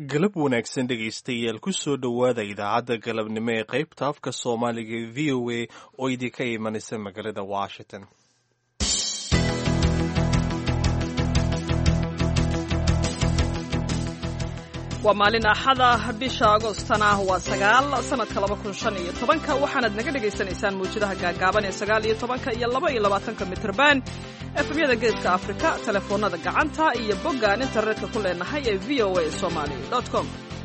galab wanaagsan dhegaystayaal ku soo dhowaada idaacadda galabnimo ee qaybta afka soomaaliga ee v o a oo idinka imanaysa magaalada washington. waa maalin axada bisha agostana waa 9 sanadka 2015 waxaanaad naga dhegaysanaysaan mawjadaha gaagaaban ee 19 iyo 22 mitrban efemyada geeska afrika telefoonada gacanta iyo boggaan internetka ku leenahay ee voasomali.com.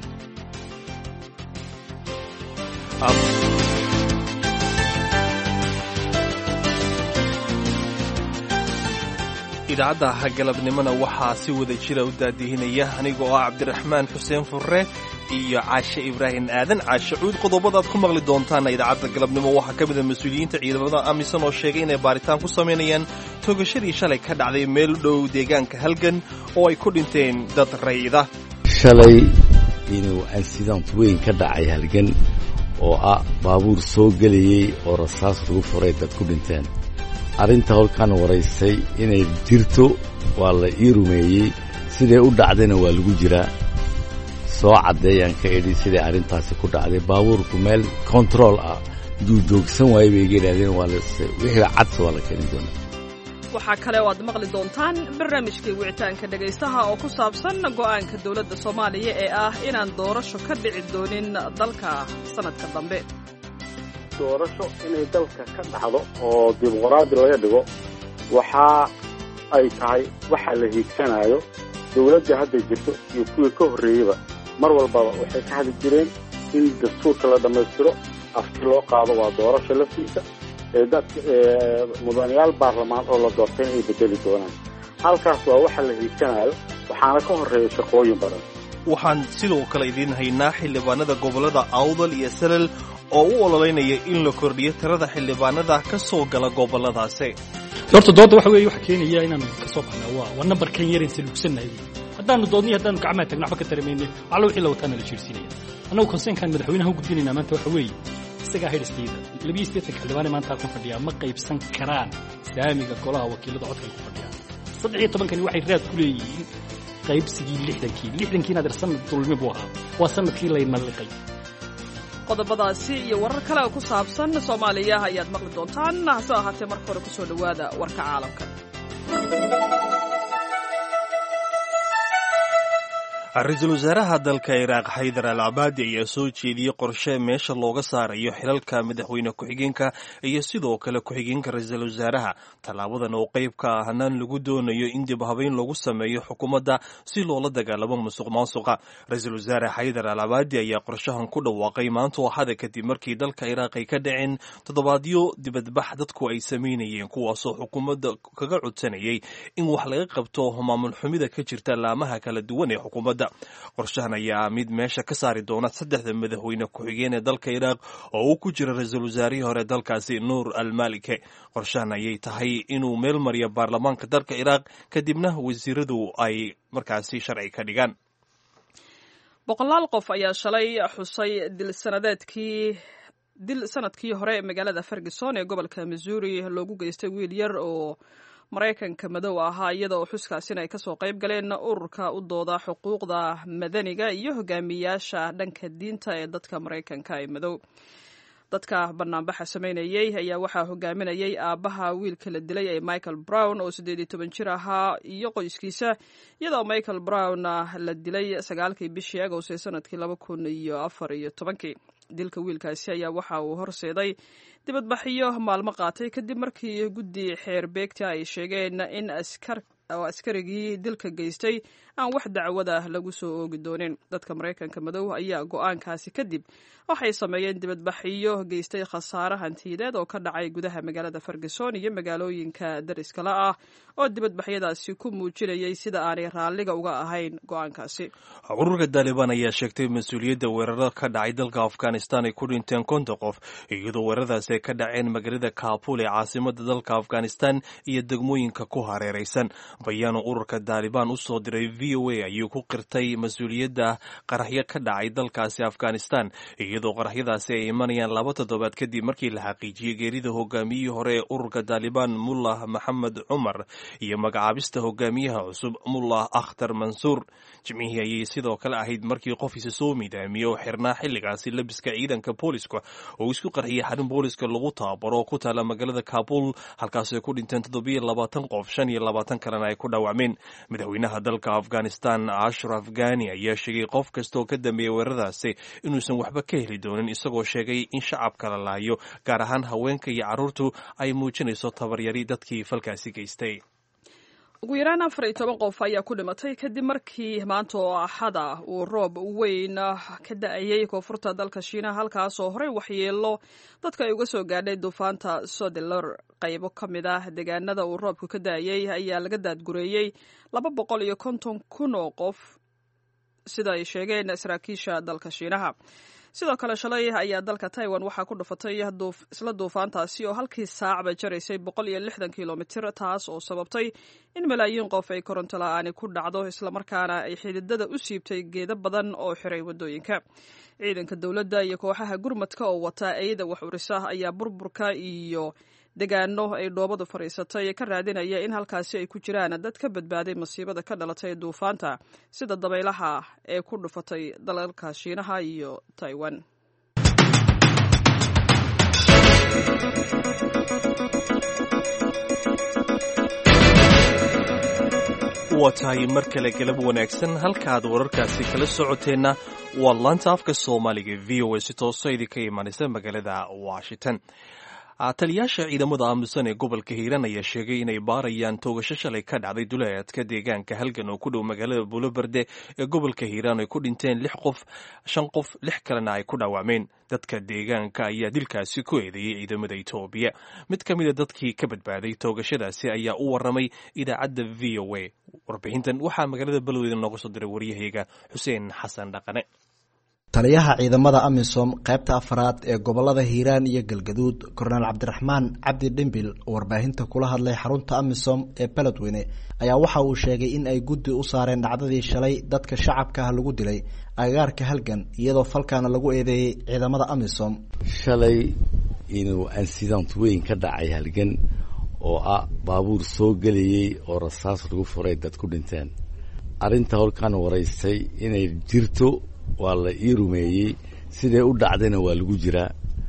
idaacadda galabnimona waxaa si wada jira u daadihinaya aniga oo ah cabdiraxmaan xuseen furre iyo caashe ibraahim aadan. caashe cuud qodobadaad ku maqli doontaana idaacadda galabnimo waxaa ka mida mas-uuliyiinta ciidamada amisan oo sheegay inay baaritaan ku samaynayaan toogashadii shalay ka dhacday meel dhow deegaanka halgan oo ay ku dhinteen dad rayida. shalay inuu accident weyn ka dhacay halgan oo ah baabuur soo gelayey oo rasaas lagu furay dad ku dhinteen. arrinta holkan waraysay inay jirto waa la ii rumeeyey, siday u dhacdayna waa lagu jiraa. soo caddeeyaan ka idhi siday arrintaasi ku dhacday. baabuurku meel control ah duu joogsan waayey bay iga idhahdeen, wixii cadsi waa la keeni doonaa. waxaa kale oo aad maqli doontaan barnaamijkii wicitaanka dhegaystaha oo ku saabsan go'aanka dowladda soomaaliya ee ah inaan doorasho ka dhici doonin dalka sanadka dambe. doorasho inay dalka ka dhacdo oo dimuqraadi laga dhigo waxa ay tahay waxa la hiigsanayo. dawladda hadda jirto iyo kuwii ka horreeyeyba mar walbaba waxay ka hadli jireen in dastuurka la dhammaystiro, afti loo qaado waa doorasho laftiisa, dadka mudanayaal baarlamaan oo la doortay inay bedeli doonaan. halkaas waa waxa la hiigsanayo, waxaana ka horreeya shaqooyin badan. waxaan sidoo kale idiin haynaa xildhibaanada gobollada awdal iyo salal oo u ololeynaya in la kordhiyo tirada xildhibaanada ka soo gala gobolladaasi. horta doodda waxa weeye waxa keenaya inaanu ka soo baxnaa waa nambarkan yar inta lugsannahay. haddaanu doodniyo haddaanu gacmaha tagno waxba ka taramayne alla wixii la wataana la jiirsiinaya. annagu konseenkan madaxweynaha u gudbinaynaa maanta waxa weeye isagaa haydhistayda 82 xildhibaane maanta ku fadhiyaa ma qaybsan karaan saamiga golaha wakiilada codka ku fadhiyaan. 13kani waxay raad ku leeyihiin qaybsigii 60kiina darsan dulmi buu ahaa. waa sanadkii layna liqay. qodobadaasi iyo warar kale oo ku saabsan Soomaaliya ayaad maqli doontaan. hase ahaatee marka hore ku soo dhawaada warka caalamka. ra-iisul wasaaraha dalka Iraaq Haydar al-Abadi ayaa soo jeediyey qorshe meesha looga saarayo xilalka madaxweyne ku-xigeenka iyo sidoo kale ku-xigeenka ra-iisul wasaaraha. tallaabadan oo qayb ka ah hanaan lagu doonayo in dib habeyn lagu sameeyo xukuumadda si loola dagaalamo musuqmaasuqa. ra-iisul wasaare Haydar al-Abadi ayaa qorshahan ku dhawaaqay maanta Axada kadib markii dalka Iraaq ay ka dhaceen toddobaadyo dibadbax dadku ay sameynayeen, kuwaasoo xukuumadda kaga codsanayay in wax laga qabto maamul xumida ka jirta laamaha kala duwan ee xukuumadda. qorshahan ayaa mid meesha ka saari doona 3 madaxweyne ku-xigeen ee dalka Iraaq oo uu ku jira ra-iisul wasaarihii hore dalkaasi Nuur al-Maliki. qorshahan ayay tahay inuu meel mariyo baarlamaanka dalka Iraaq kadibna wasiiradu ay markaasi sharci ka dhigaan. boqolaal qof ayaa shalay xusay dil sanadkii hore magaalada Ferguson ee gobolka Missouri loogu geystay wiil yar oo Mareykanka madow ahaa, iyada oo xuskaasina ay kasoo qayb galeen ururka u dooda xuquuqda madaniga iyo hogaamiyaasha dhanka diinta ee dadka Mareykanka ee madow. dadka banaanbaxa sameynayay ayaa waxaa hogaaminayay aabbaha wiilka la dilay ee Michael Brown oo 18 jir ahaa iyo qoyskiisa, iyadoo Michael Brown la dilay 9kii bishii Agost ee sanadkii 2014. dilka wiilkaasi ayaa waxa uu horseeday dibadbaxyo maalmo qaatay kadib markii guddi xeer beegta ay sheegeen in askarigii dilka geystay aan wax dacwada lagu soo oogi doonin. dadka Mareykanka madow ayaa go'aankaasi kadib waxay sameeyeen dibadbaxyo geystay khasaare hantiyadeed oo ka dhacay gudaha magaalada Ferguson iyo magaalooyinka dariska la ah oo dibadbaxyadaasi ku muujinayay sida aanay raalliga uga ahayn go'aankaasi. ururka Taliban ayaa sheegtay mas'uuliyadda weerarada ka dhacay dalka Afghanistan ay ku dhinteen 50 qof, iyadoo weeraradaas ay ka dhaceen magaalada Kabul ee caasimadda dalka Afghanistan iyo degmooyinka ku hareeraysan. bayaanu ururka Taliban u soo diray VOA ayuu ku qirtay mas-uuliyadda qaraxyo ka dhacay dalkaasi Afghanistan iyadoo qaraxyadaasi ay imanayaan 2 toddobaad kadib markii la xaqiijiyay geerida hogaamiyihii hore ee ururka Taliban Mullah Mohammed Umar iyo magacaabista hogaamiyaha cusub Mullah Akhtar Mansour. Jimcihii ayay sidoo kale ahayd markii qof isa soo midaamiyay oo xirnaa xilligaasi labiska ciidanka booliska oo isku qarxiyay xarun booliska lagu tababaro ku taala magaalada Kabul halkaas ay ku dhinteen 27 qof 25 kalena ay ku dhaawacmeen. Madaxweynaha dalka Afghanistan Ashraf Ghani ayaa sheegay qof kasta oo ka dambeeyay weeraradaasi inuusan waxba ka heli doonin isagoo sheegay in shacabka la laayo gaar ahaan haweenka iyo carruurtu ay muujinayso tabaryari dadkii falkaasi geystay. ugu yaraan 14 qof ayaa ku dhimatay kadib markii maanta oo axada uu roob weyn ka da'ayay koonfurta dalka Shiinaha halkaas oo horey waxyeelo dadka ay uga soo gaadhay duufaanta Sodelor. qaybo ka mid ah deegaanada uu roobku ka da'ayay ayaa laga daadgureeyay 250,000 oo qof sida ay sheegeen saraakiisha dalka Shiinaha. sidoo kale shalay ayaa dalka Taiwan waxaa ku dhufatay isla duufaantaasi oo halkii saacba jaraysay 160 kilomitir taas oo sababtay in malaayiin qof ay koronto la'aan ku dhacdo isla markaana ay xididada u siibtay geedo badan oo xiray wadooyinka. ciidanka dawladda iyo kooxaha gurmadka oo wata ayada wax urisa ayaa burburka iyo deegaano ay dhoobadu fariisatay ka raadinaya in halkaasi ay ku jiraan dad ka badbaaday masiibada ka dhalatay duufaanta sida dabaylaha ee ku dhufatay dalalka Shiinaha iyo Taiwan. watahay mar kale galab wanaagsan halkaad wararkaasi kala socoteenna waa laanta afka Soomaaliga VOA si toos ah idinka imanaysa magaalada Washington. taliyaasha ciidamada aamusan ee gobolka Hiiraan ayaa sheegay inay baarayaan toogasho shalay ka dhacday duleedka deegaanka halgan oo ku dhow magaalada Buulaberde ee gobolka Hiiraan ay ku dhinteen 6 qof 5 qof 6 kalena ay ku dhaawacmeen. dadka deegaanka ayaa dilkaasi ku eedeeyay ciidamada Itoobiya. mid ka mid ah dadkii ka badbaaday toogashadaasi ayaa u waramay idaacadda VOA. warbixintan waxaa magaalada Beledweyne nooga soo diray wariyahayga Xuseen Xasan Dhaqane. taliyaha ciidamada amisom qaybta afraad ee gobolada Hiiraan iyo Galgaduud Korneyl Cabdiraxmaan Cabdi Dhimbil warbaahinta kula hadlay xarunta amisom ee Beledweyne ayaa waxa uu sheegay in ay guddi u saareen dhacdadii shalay dadka shacabka ah lagu dilay agagaarka halgan iyadoo falkaana lagu eedeeyay ciidamada amisom. shalay inuu incident weyn ka dhacay halgan oo baabuur soo galayay oo rasaas lagu furay dad ku dhinteen. arinta halkan waraystay inay jirto waa la ii rumeeyey sidee u dhacdayna waa lagu jiraa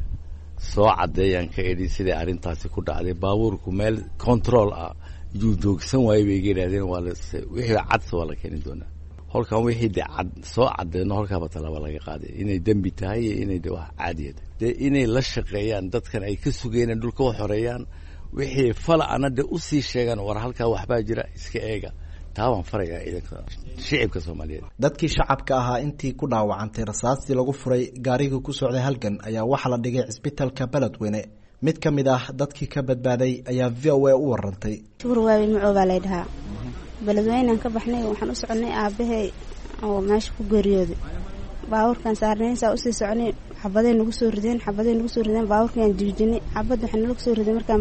soo cadeeyaan ka edhi sidee arrintaasi ku dhacday. baabuurku meel control yuu joogsan waayey bay yidhaahdeen wixii cadsa waa la keeni doonaa. holkan wixii de soo cadeeno holkaaba talaaba laga qaaday inay dembi tahay iyo inay de wax caadiya tahay. dee inay la shaqeeyaan dadkan ay ka sugeen dhulka u xoreeyaan wixii fala ana de usii sheegaan war halkaa waxbaa jira iska eega. taawan faraga ciidanka shacabka Soomaaliyeed. dadkii shacabka ahaa intii ku dhaawacantay rasaastii lagu furay gaariga ku socday halgan ayaa waxa la dhigay isbitaalka Beledweyne. mid ka mid ah dadkii ka badbaaday ayaa VOA u warantay. turwaabi macooba leedahay Beledweyne ka baxnay waxaan u soconay aabahay oo meesha ku geeriyooday. baabuurkan saarnaysa u sii soconay xabadeen nagu soo rideen baabuurkan jijinay xabad waxaan nagu soo rideen markaan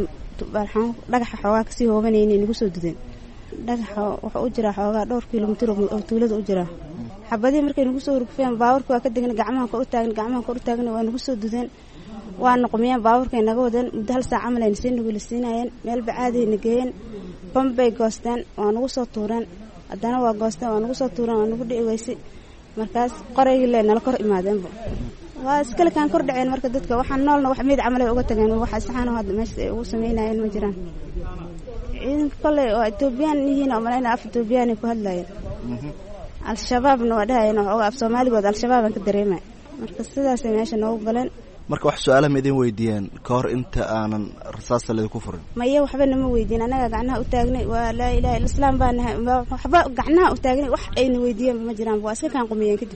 dhagaxa xoogaa kasii hoobanayeen nagu soo dudeen. dhagaxa waxa u jira xoogaa dhowr kiiloomitir oo tuulada u jira. xabadii markay nagu soo rugfeen baabuurka waa ka degan gacmaha kor u taagan waa nagu soo dudeen. waa noqomiyeen baabuurkay naga wadeen muddo 1 saac camal ay nagu lisiinayeen meel bacaadii nageeyeen bombay goosteen waa nagu soo tuureen haddana waa goosteen waa nagu soo tuureen waa nagu dhici weysay markaas qorayga lee nala kor imaadeenba waa iskale kaan kor dhaceen marka dadka waxaan noolna wax mid camal ay uga tageen waxa saxan oo hadda meesha ay ugu sameynayeen ma jiraan. ciidanka kale oo Ethiopian yihiin oo malayna af Ethiopian ku hadlayeen. al-shabaabna waa dhahayeen oo af Soomaaligood al-shabaab ka dareemay marka sidaas ay meesha noogu galeen. marka wax su'aalo ma idin weydiiyeen ka hor inta aanan rasaas la ku furin? maya waxba nama weydiin anaga gacnaha u taagnay waa la ilaaha illa islaam baan waxba gacnaha u taagnay wax ayna weydiiyeen ma jiraan waa iska kaan qumiyeen kadib.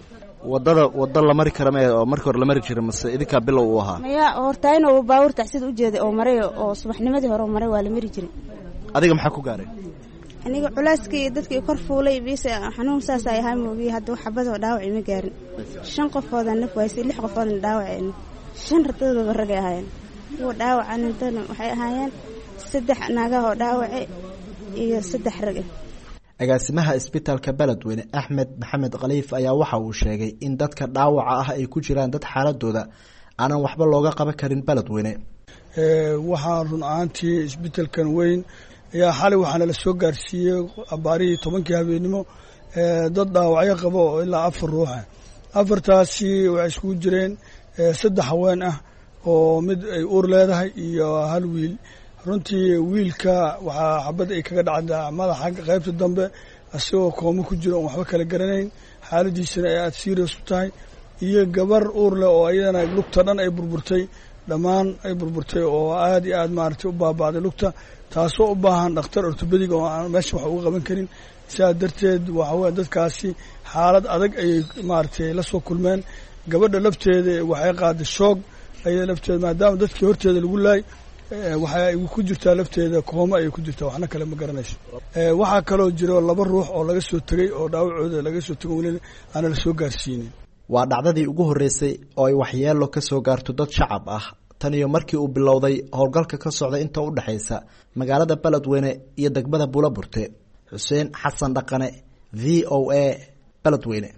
wada la mari kara oo markii hore la mari jiray mase idinka bilow u ahaa? maya hortaayna oo baabuur taxsid u jeeday oo maray oo subaxnimadii hore maray waa la mari jiray. adiga maxaa ku gaaray? aniga culaaskii dadkii kor fuulay biisa xanuun saas ay ahaa moogi hadda wax xabad oo dhaawac ima gaarin. 5 qofood aan nafwaysay 6 qofood dhaawaceen 5 radooda rag ahaayeen. kuwa dhaawacan intana waxay ahaayeen 3 naga oo dhaawacay iyo 3 rag agaasimaha isbitaalka Beledweyne Axmed Maxamed Khaliif ayaa waxa uu sheegay in dadka dhaawaca ah ay ku jiraan dad xaaladooda aanan waxba looga qaban karin Beledweyne waxaan run ahaantii isbitaalkan weyn ayaa xalay waxaana la soo gaarsiiyey abaarihii 10 habeenimo dad dhaawacyo qabo oo ilaa 4 ruux ah 4taasi waxay isku jireen 3 haween ah oo mid ay uur leedahay iyo hal wiil runtii wiilka waxaa xabad ay kaga dhacdaa madaxa qaybta dambe asagoo kooma ku jiro waxba kala garanayn xaaladiisana ay aad serious u tahay iyo gabar uur leh oo ayadana lugta dhan ay burburtay dhammaan ay burburtay oo aad iyo aad maaragtay u baabaaday lugta taasoo u baahan dhakhtar ortopedic oo aan meesha wax uga qaban karin sidaa darteed waxa weeye dadkaasi xaalad adag ayay maaragtay la soo kulmeen gabadha lafteeda waxay qaaday shoog ayada lafteeda maadaama dadkii horteeda lagu laay waxay ku jirtaa lafteeda kooma ay ku jirtaa waxna kale ma garanayso waxaa kaloo jiro 2 ruux oo laga soo tagay oo dhaawacooda laga soo tagay weli aan la soo gaarsiinin waa dhacdadii ugu horeysay oo ay waxyeelo ka soo gaarto dad shacab ah tan iyo markii uu bilowday howlgalka ka socda inta u dhaxaysa magaalada Beledweyne iyo degmada Buulaburte Xuseen Xasan Dhaqane VOA Beledweyne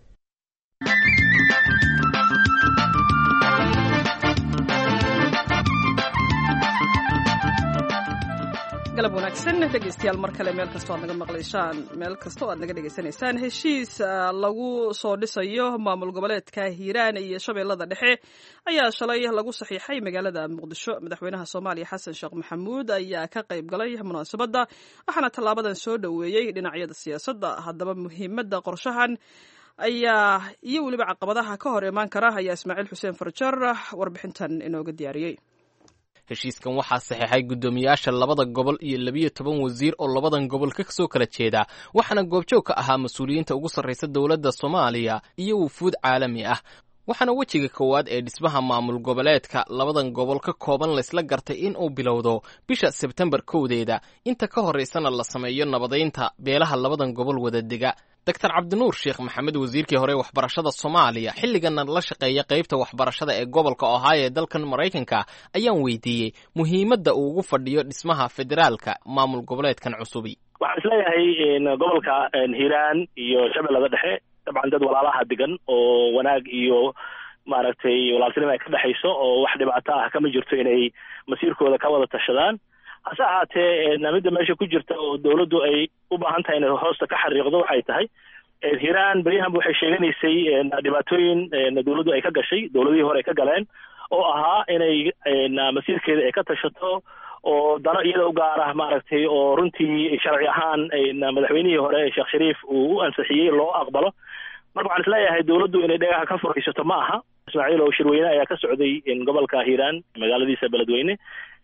galab wanaagsan dhegeystayaal mar kale meel kastoo aad naga maqlaysaan meel kastoo aad naga dhegeysanaysaan heshiis lagu soo dhisayo maamul goboleedka Hiiraan iyo Shabeellada Dhexe ayaa shalay lagu saxiixay magaalada Muqdisho madaxweynaha Soomaaliya Xasan Sheekh Maxamuud ayaa ka qayb galay munaasabada waxaana tallaabadan soo dhaweeyay dhinacyada siyaasadda haddaba muhiimadda qorshahan ayaa iyo waliba caqabadaha ka hor imaan kara ayaa Ismaaciil Xuseen Farjar warbixintan inooga diyaariyay heshiiskan waxaa saxeexay guddoomiyaasha 2 gobol iyo 12 wasiir oo 2 gobol ka soo kala jeeda waxaana goobjoog ka ahaa mas'uuliyiinta ugu sarreysa dawladda Soomaaliya iyo wufuud caalami ah waxaana wejiga koowaad ee dhismaha maamul goboleedka 2 gobol ka kooban la isla gartay in uu bilowdo bisha September 2deeda inta ka horeysana la sameeyo nabadeynta beelaha 2 gobol wada dega Dr. Cabdinuur Sheekh Maxamed wasiirkii hore waxbarashada Soomaaliya xilligan la shaqeeya qaybta waxbarashada ee gobolka Ohio ee dalkan Mareykanka ayaan weydiiyay muhiimadda uu ugu fadhiyo dhismaha federaalka maamul goboleedkan cusubi waxaan isleeyahay gobolka Hiiraan iyo Shabeellada Dhexe dabcan dad walaalaha degan oo wanaag iyo maaragtay walaaltinimo ay ka dhaxayso oo wax dhibaato ah kama jirto inay masiirkooda ka wada tashadaan hase ahaatee namida meesha ku jirta oo dawladdu ay u baahan tahay inay hoosta ka xariiqdo waxay tahay Hiiraan bariyahan waxay sheeganaysay dhibaatooyin dawladdu ay ka gashay dawladihii hore ay ka galeen oo ahaa inay masiirkeeda ay ka tashato oo dano iyada u gaar ah maaragtay oo runtii sharci ahaan madaxweynihii hore Sheekh Shariif uu u ansixiyey loo aqbalo marka waxaan isleeyahay dawladdu inay dhagaha ka furaysato ma aha Ismaaciil oo shirweyne ayaa ka socday gobolka Hiiraan magaaladiisa Beledweyne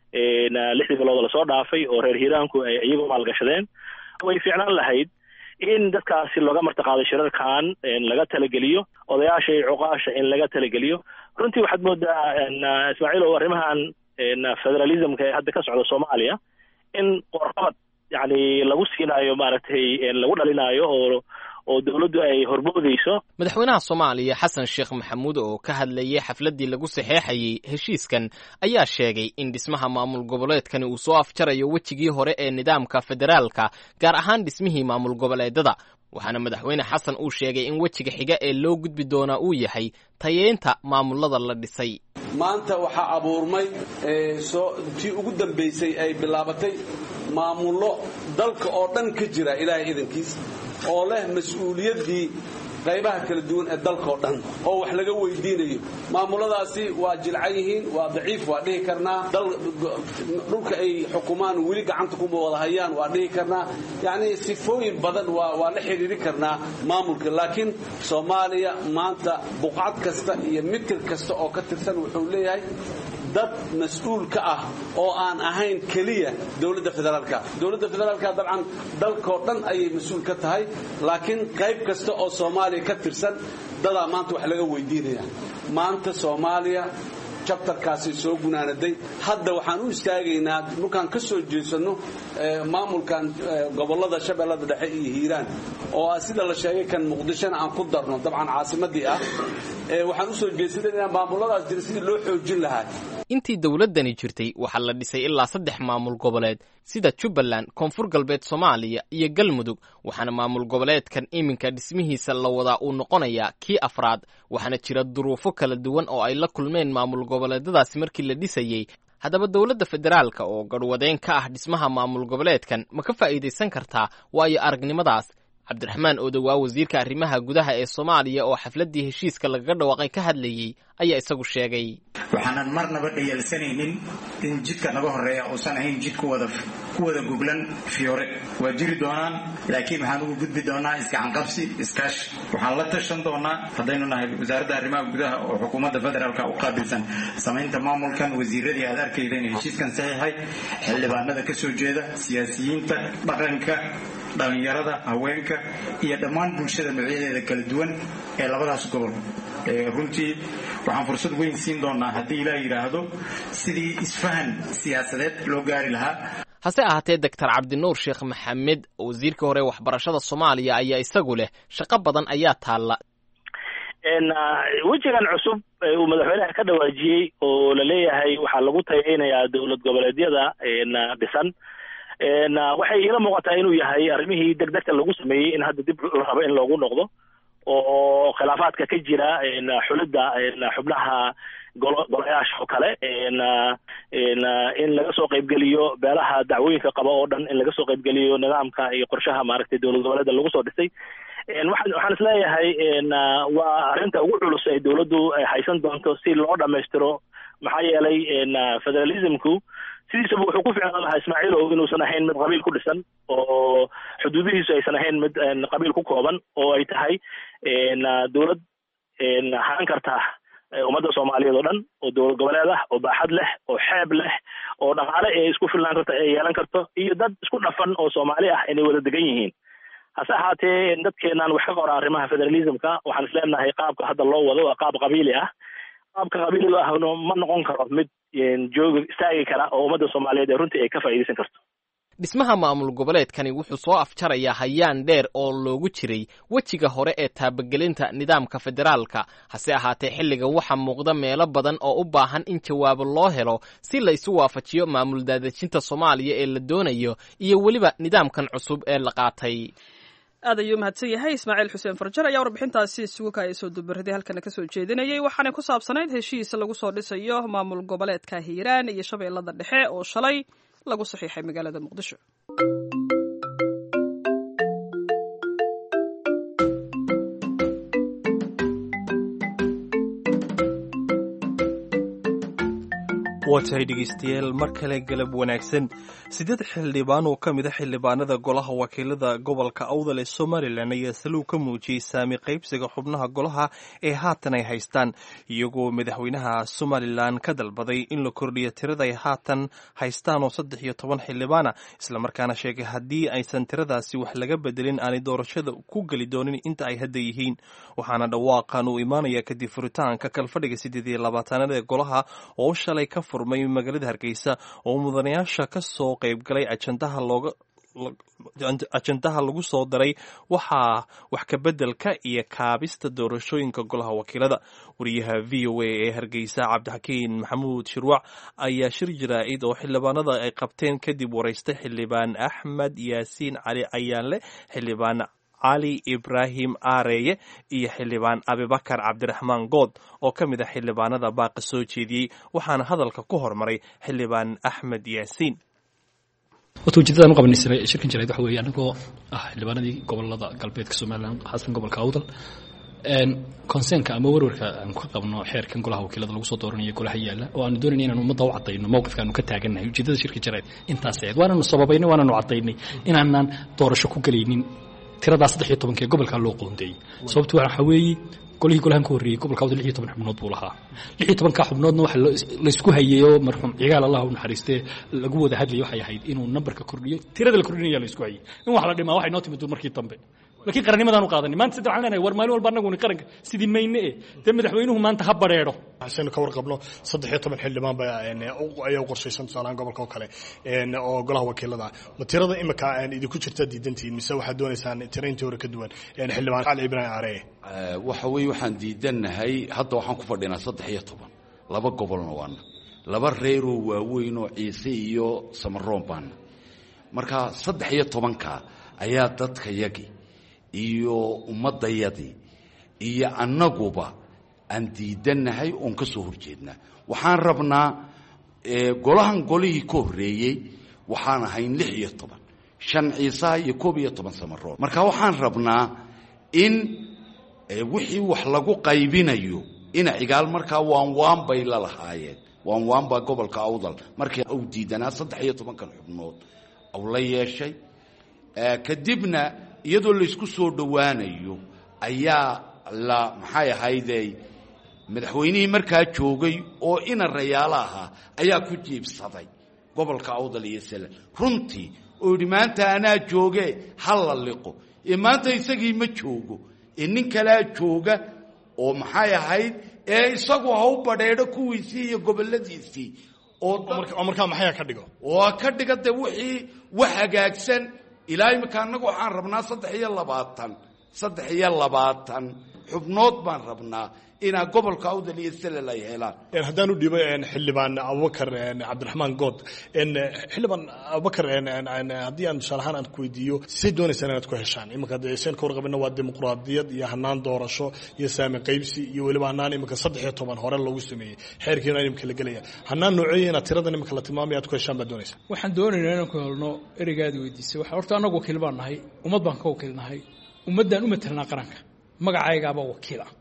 6 bilood la soo dhaafay oo reer Hiiraanku ay iyagu maalgashadeen way fiicnaan lahayd in dadkaasi looga martaqaado shirarkan laga talageliyo odayaasha iyo cuqaasha in laga talageliyo runtii waxaad moodaa Ismaaciil oo arrimahan federalismka ee hadda ka socda Soomaaliya in qorqod yani lagu siinayo maaragtay lagu dhalinayo oo dawladdu ay horboodayso madaxweynaha Soomaaliya Xasan Sheekh Maxamuud oo ka hadlayay xafladii lagu saxeexayay heshiiskan ayaa sheegay in dhismaha maamul goboleedkan uu soo afjarayo wejigii hore ee nidaamka federaalka gaar ahaan dhismihii maamul goboleedada waxaana madaxweyne Xasan uu sheegay in wejiga xiga ee loo gudbi doona uu yahay tayeenta maamulada la dhisay maanta waxa abuurmay tii ugu dambeysay ay bilaabatay maamullo dalka oo dhan ka jira ilaahay idankiis oo leh mas'uuliyadii qaybaha kala duwan ee dalka oo dhan oo wax laga weydiinayo maamuladaasi waa jilcan yihiin waa daciif waa dhihi karnaa dhulka ay xukumaan weli gacanta ku wada hayaan waa dhihi karnaa yani sifooyin badan waa la xiriiri karnaa maamulka laakiin Soomaaliya maanta buqcad kasta iyo mitir kasta oo ka tirsan wuxuu leeyahay dad mas'uul ka ah oo aan ahayn kaliya dawladda federaalka dabcan dalka oo dhan ayay mas'uul ka tahay laakiin qayb kasta oo Soomaaliya ka tirsan dada maanta wax laga weydiinaya maanta Soomaaliya chapterkaasi soo gunaanaday hadda waxaan u istaagaynaa markaan ka soo jeesano maamulkan gobolada Shabeellada Dhexe iyo Hiiraan oo sida la sheegay kan Muqdisho aan ku darno dabcan caasimadii ah waxaan u soo jeesanaynaa maamuladaas jira sidii loo xoojin lahaa intii dowladdani jirtay waxaa la dhisay ilaa 3 maamul goboleed sida Jubbaland, Koonfur Galbeed Soomaaliya iyo Galmudug, waxaana maamul goboleedkan iminka dhismihiisa la wadaa uu noqonayaa kii afraad, waxaana jira duruufo kala duwan oo ay la kulmeen maamul goboleedadaasi markii la dhisayay. haddaba dowladda federaalka oo garwadeen ka ah dhismaha maamul goboleedkan ma ka faa'iidaysan kartaa waayo aragnimadaas? cabdiraxmaan Odowa wasiirka arrimaha gudaha ee Soomaaliya oo xafladii heshiiska laga dhawaaqay ka hadlayay ayaa isagu sheegay waxaanan marnaba dhayalsanaynin in jidka naga horeeya uusan ahayn jid ku wada goglan fiyoore waa jiri doonaan laakiin waxaan ugu gudbi doonaa isgacan qabsi iskaashi waxaan la tashan doonaa haddaynu nahay wasaaradda arrimaha gudaha oo xukuumadda federaalka u qaabilsan samaynta maamulkan wasiiradii aad arkaydeen heshiiskan saxiixay xildhibaanada ka soo jeeda siyaasiyiinta dhaqanka dhalinyarada haweenka iyo dhammaan bulshada noocyadeeda kala duwan ee labadaas gobol runtii waxaan fursad weyn siin doonaa haddii ilaa yidhaahdo sidii isfahan siyaasadeed loo gaari lahaa. hase ahaatee Dr. Cabdinuur Sheekh Maxamed wasiirka hore waxbarashada Soomaaliya ayaa isagu leh shaqo badan ayaa taala wajigan cusub uu madaxweynaha ka dhawaajiyay oo la leeyahay waxa lagu tayeynayaa dawlad goboleedyada dhisan waxay ila muuqataa inuu yahay arrimihii degdegta lagu sameeyay in hadda dib la rabo in loogu noqdo oo khilaafaadka ka jira xulidda xubnaha golayaasha oo kale in laga soo qaybgeliyo beelaha dacwooyinka qaba oo dhan in laga soo qaybgeliyo nidaamka iyo qorshaha maaragtay dawlad goboleedka lagu soo dhisay waxaan isleeyahay waa arrinta ugu culus ee dawladdu ay haysan doonto si loo dhammaystiro maxaa yeelay federalismku sidiisaba wuxuu ku ficnaan lahaa Ismaaciilow inuusan ahayn mid qabiil ku dhisan oo xuduudihiisu aysan ahayn mid qabiil ku kooban oo ay tahay dawlad haan karta ummadda Soomaaliyeed oo dhan oo dawlad goboleed ah oo baaxad leh oo xeeb leh oo dhaqaale ee isku filnaan karta ee yeelan karto iyo dad isku dhafan oo Soomaali ah inay wada degan yihiin. hase ahaatee dadkeenan wax ka qora arrimaha federalismka waxaan isleenahay qaabka hadda loo wado waa qaab qabiili ah. qaabka qabiiliga ah ma noqon karo mid jooga istaagi kara oo ummadda Soomaaliyeed runtii ay ka faa'iideysan karto. dhismaha maamul goboleedkani wuxuu soo afjarayaa hayaan dheer oo loogu jiray wejiga hore ee taabagelinta nidaamka federaalka. hase ahaatee xilligan waxaa muuqda meelo badan oo u baahan in jawaabo loo helo si la isu waafajiyo maamul daadejinta Soomaaliya ee la doonayo iyo weliba nidaamkan cusub ee la qaatay. aad ayuu mahadsan yahay Ismaaciil Xuseen Farjar ayaa warbixintaasi isugu ka soo dubarday halkan ka soo jeedinayay waxaana ku saabsanayd heshiis lagu soo dhisayo maamul goboleedka Hiiraan iyo Shabeellada Dhexe oo shalay lagu saxiixay magaalada Muqdisho. waatahay dhegeystayaal mar kale galab wanaagsan 8 xildhibaan oo ka mid ah xildhibaanada golaha wakiilada gobolka Awdal ee Somaliland ayaa saluug ka muujiyay saami qaybsiga xubnaha golaha ee haatan ay haystaan iyagoo madaxweynaha Somaliland ka dalbaday in la kordhiyo tirada ay haatan haystaan oo 13 xildhibaana isla markaana sheegay haddii aysan tiradaasi wax laga bedelin aanay doorashada ku gali doonin inta ay hadda yihiin waxaana dhawaaqan uu imaanaya kadib furitaanka kalfadhiga 28 ee golaha oo shalay ka furmay magaalada Hargeysa oo mudanayaasha ka soo qayb galay ajandaha lagu soo daray waxaa wax ka bedelka iyo kaabista doorashooyinka golaha wakiilada. wariyaha VOA ee Hargeysa Cabdixakiin Maxamuud Shirwac ayaa shir jaraa'id oo xildhibaanada ay qabteen kadib wareystay xildhibaan Axmed Yaasiin Cali Ayaanle, xildhibaan Ali Ibrahim Areye iyo xildhibaan Abubakar Cabdiraxmaan Good oo ka mid ah xildhibaanada baaqa soo jeediyey waxaana hadalka ku hormaray xildhibaan Axmed Yaasiin. ujeedadaan u qabanaysanay shirkan jaraa'id waxa weeye anagoo ah xildhibaanadii gobolada galbeedka Soomaaliland xasan gobolka Awdal konsenka ama warwarka aan ku qabno xeerkan golaha wakiilada lagu soo dooranayo golaha yaala oo aan doonayay inaan ummadda u cadeyno mowqifka aanu ka taaganahay ujeedada shirka jaraa'id intaas ah waana sababaynay waana cadeynay inaanan doorasho ku galaynin tiradaas 13 ee gobolka loo qoondeeyay sababtu waxa weeye golihii golahan ka horreeyay gobolka Awdal 16 xubnood buu lahaa 16 ka xubnoodna waxa la isku hayeeyo marxuum cigaal Allah u naxariistay lagu wada hadlay waxay ahayd inuu numberka kordhiyo tirada la kordhinayo la isku hayay in wax la dhimaa waxay noo timid markii dambe laakiin qaranimadan u qaadanay maanta saddex aanay war maalin walba anagu qaranka sidii mayne ee madaxweynuhu maanta ha bareero xasan ka warqabno 13 xildhibaan baa ay qorshaysan doonaan gobolka kale oo golaha wakiilada ma tirada imika aan idinku jirta diidantiin mise waxa doonaysaan tirayntii hore ka duwan xildhibaan Ali Ibrahim Areye waxa weey waxaan diidanahay hadda waxaan ku fadhinaa 13 laba gobolna waana laba reeroo waaweyn oo ciise iyo samaroon baana marka 13 ayaa dadkayagii iyo ummadayadii iyo annaguba aan diidanahay oon ka soo horjeednaa waxaan rabnaa golahan golihii ka horreeyey waxaan ahayn 16 5 ciise iyo 11 samaroon marka waxaan rabnaa in wixii wax lagu qaybinayo ina cigaal markaa waan bay la lahaayeen waan ba gobolka awdal markii uu diidanaa 13 xubnood aw la yeeshay kadibna iyadoo la isku soo dhawaanayo ayaa la maxay ahaydey madaxweynihii markaa joogay oo ina rayaalaha ayaa ku jiibsaday gobolka awdal iyo Sanaag runtii oo maanta ana jooge hal la liqo maanta isagii ma joogo nin kala jooga oo maxay ahayd isagu ha u badheedho kuwiisii iyo goboladiisii oo markaa maxay ka dhigo oo ka dhigada wixii wax hagaagsan ilaa imika anagu waxaan rabnaa 23 xubnood baan rabnaa ina gobolka awdal iyo Sanaag ay helaan hadaan u dhibay xildhibaan Abubakar Cabdiraxmaan Good xildhibaan Abubakar hadii aan sharaxan aan ku weydiiyo si doonaysan inaad ku heshaan imika deesan ka warqabina waa dimuqraadiyad iyo hanaan doorasho iyo saami qaybsi iyo waliba hanaan imika 13 hore lagu sameeyay xeerkiina imika la galaya hanaan nooceeyna tirada imika la tilmaamay aad ku heshaan ba doonaysan waxaan doonaynaa inaan ku helno erigaadi weydiisay waxa horta anagu wakiil baan nahay ummad baan ka wakiilnahay ummadan u metelna qaranka magacaygaaba wakiil ah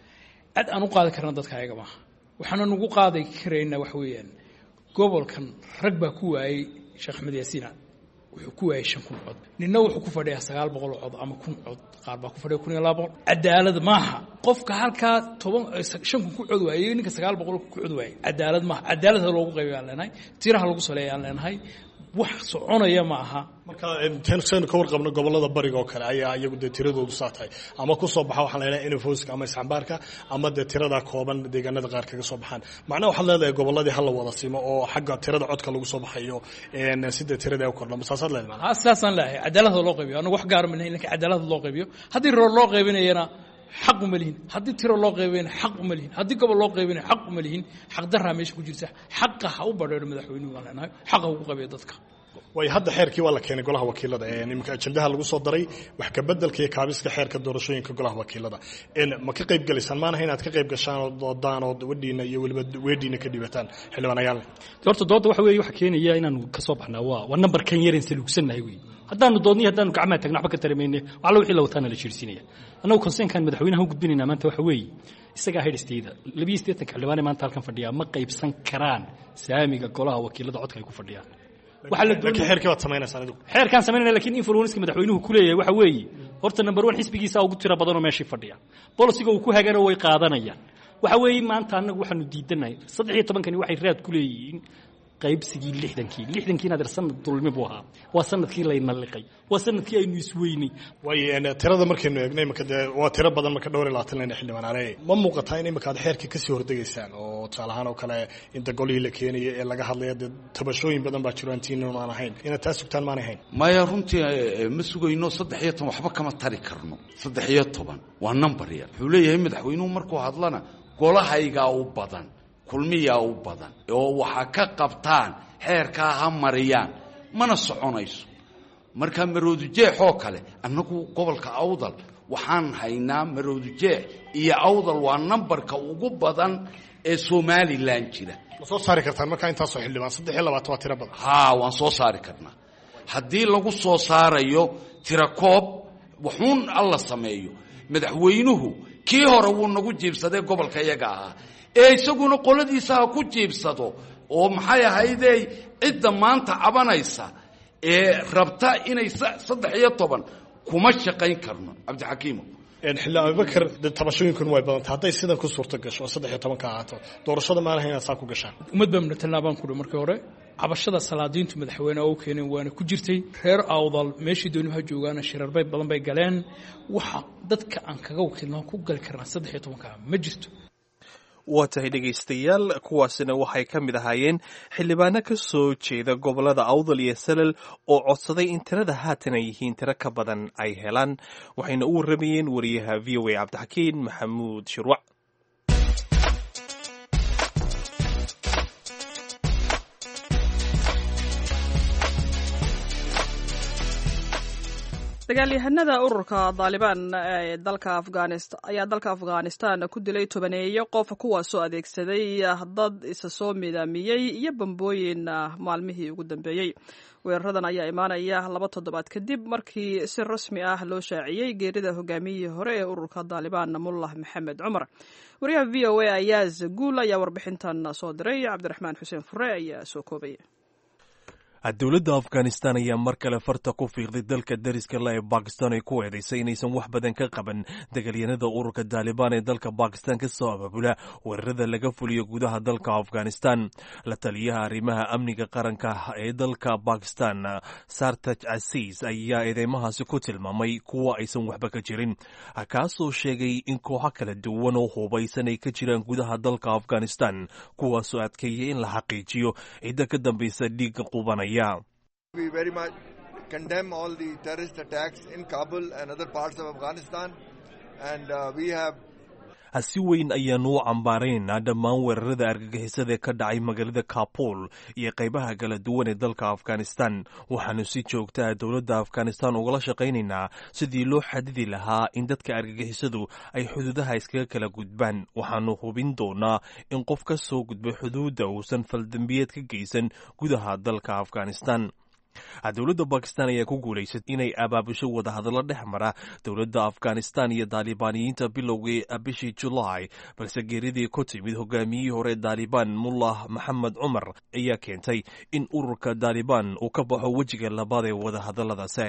cid aan u qaadi karna dadka ayaga ma waxaan ugu qaaday kareena wax weeyaan gobolkan rag baa ku waayay Sheekh Ahmed Yaasiin wuxuu ku waayay 5 cod ninna wuxuu ku fadhiyaa 900 cod ama 1 cod qaar baa ku fadhiya 1200 cadaalad maaha qofka halka 5 ku cod waayay ninka 900 ku cod waayay cadaalad maaha cadaalad loogu qaybiyaan leenahay tiraha lagu saleeyaan leenahay wax soconaya ma aha marka tension ka warqabno gobolada bariga oo kale ayaa iyagu tiradoodu saatay ama ku soo baxa waxa la yiraahdaa infoska ama isxambaarka ama tirada kooban deegaanada qaar kaga soo baxaan macnaheedu waxa leedahay goboladii hal wada simo oo xagga tirada codka lagu soo baxayo sida tirada ay kordho masaasaad leedahay asaasan laahay cadaalad loo qaybiyo anagu wax gaar ma leeyahay laakiin cadaalad loo qaybiyo hadii loo qaybinayna حق مليين هدي ترى الله قيبين حق مليين هدي قبل الله قيبين حق مليين حق درها مش كوجرته حقها أو بدر مدحوينه ولا أنا حقه قبيضتك way hadda xeerkii waa la keenay golaha wakiilada imika ajandaha lagu soo daray wax ka bedelkii kaabiska xeerka doorashooyinka golaha wakiilada ma ka qayb galaysan maana inaad ka qayb gashaan oo doodaan oo waddiina iyo waliba weediina ka dhibataan xildhibaanayaal horta doodda waxa weeye waxa keenaya inaan ka soo baxnaa waa number kan yar in saluugsanahay weey haddaanu doodnii haddaanu gacmaha tagna waxba ka taramayne waxa wixii la wataana la jiirsinaya annagu konsenkan madaxweynaha u gudbinaynaa maanta waxa weeye isaga haydhisteeda 22 xildhibaan maanta halkan fadhiya ma qaybsan karaan saamiga golaha wakiilada codka ay ku fadhiyaan waxa la doonay xeerkii waad sameynaysaa adigu xeerkan sameynayna laakiin influence madaxweynuhu ku leeyahay waxa weeye horta number 1 xisbigiisa ugu tira badan oo meeshii fadhiya policy-ga uu ku hagano way qaadanayaan waxa weeye maanta anagu waxaanu diidanahay 13 waxay raad ku leeyihiin qaybsigii 60kii aad sanad dulmi buu ahaa waa sanadkii la inaliqay waa sanadkii aynu isweynay way tirada markaynu eegnay marka waa tiro badan marka dhowr ilaa tan xildhibaanay ma muuqataa in imika aad xeerkii ka sii hordegaysaan oo taalahan oo kale inta golihii la keenayo ee laga hadlayo tabashooyin badan baa jiro antiin aan ahayn ina taas sugtaan maan ahayn maya runtii ma sugayno 13 waxba kama tari karno 13 waa number yar wuxuu leeyahay madaxweynuhu markuu hadlana golahayga u badan kulmiya u badan oo waxa ka qabtaan xeerka ha mariyaan mana soconayso marka maroodu jeexoo kale annagu gobolka awdal waxaan haynaa maroodu jeex iyo awdal waa numberka ugu badan ee Somaliland jira ma soo saari kartaan marka intaas oo xildhibaan 3 waa tiro badan waan soo saari karnaa haddii lagu soo saarayo tiro koob wuxuun alla sameeyo madaxweynuhu kii hore wuu nagu jiibsaday gobolka iyaga ah isaguna qoladiisa ku jiibsado oo maxay ahaydey cidda maanta cabanaysa rabta inay 13 kuma shaqayn karno Cabdi Xakiimo xildhibaan Abubakar tabashooyinkan way badan tahay sidan ku suurta gasho 13 ka ahaato doorashada ma lahayn asaa ku gashaan umad baan talaaban ku markii hore cabashada salaadiintu madaxweynaha oo keenay waana ku jirtay reer awdal meeshii doonimaha joogaana shirar bay badan bay galeen waxa dadka aan kaga wakiilnaa ku gal karnaa 13 ma jirto waa tahay dhegaystayaal kuwaasina waxay ka mid ahaayeen xildhibaano ka soo jeeda gobolada awdal iyo salal oo codsaday in tirada haatan ay yihiin tiro ka badan ay helaan waxayna u warramayeen wariyaha v o a cabdixakiin maxamuud shirwac dagaalyahanada ururka Taliban ee dalka Afghanistan ayaa dalka Afghanistan ku dilay 12 qof kuwaasoo adeegsaday dad isa soo midaamiyay iyo bambooyin maalmihii ugu dambeeyay. weeraradan ayaa imaanaya 2 toddobaad kadib markii si rasmi ah loo shaaciyay geerida hogaamiyihii hore ee ururka Taliban Mullah Maxamed Umar. wariyaha VOA Ayaz Guul ayaa warbixintan soo diray. Cabdiraxmaan Xuseen Fure ayaa soo koobay. dowladda Afghanistan ayaa mar kale farta ku fiiqday dalka dariska la ee Pakistan ay ku eedeysay inaysan wax badan ka qaban dagaalyanada ururka Taliban ee dalka Pakistan ka soo abaabula weerarada laga fuliyo gudaha dalka Afghanistan. la taliyaha arrimaha amniga qaranka ee dalka Pakistan Sartaj Aziz ayaa eedeymahaasi ku tilmaamay kuwa aysan waxba ka jirin, kaasoo sheegay in kooxo kala duwan oo hubaysan ay ka jiraan gudaha dalka Afghanistan kuwaasoo adkeeyay in la xaqiijiyo cidda ka dambaysa dhiigga qubanaya. We very much condemn all the terrorist attacks in Kabul and other parts of Afghanistan, and we have si weyn ayaanu u cambaaraynaa dhammaan weerarada argagixisada ee ka dhacay magaalada Kabul iyo qaybaha kala duwan ee dalka Afghanistan. waxaanu si joogta ah dowladda Afghanistan ugala shaqaynaynaa sidii loo xadidi lahaa in dadka argagixisadu ay xuduudaha iskaga kala gudbaan. waxaanu hubin doonaa in qof ka soo gudbay xuduudda uusan faldambiyeed ka geysan gudaha dalka Afghanistan. dowladda Pakistan ayaa ku guulaysatay inay abaabusho wadahadallo dhex mara dowladda Afghanistan iyo Talibaaniyiinta bilowgii bishii July, balse geeridii ku timid hogaamiyihii hore Taliban Mullah Maxamed Umar ayaa keentay in ururka Taliban uu ka baxo wejiga labaad ee wadahadalladaasi.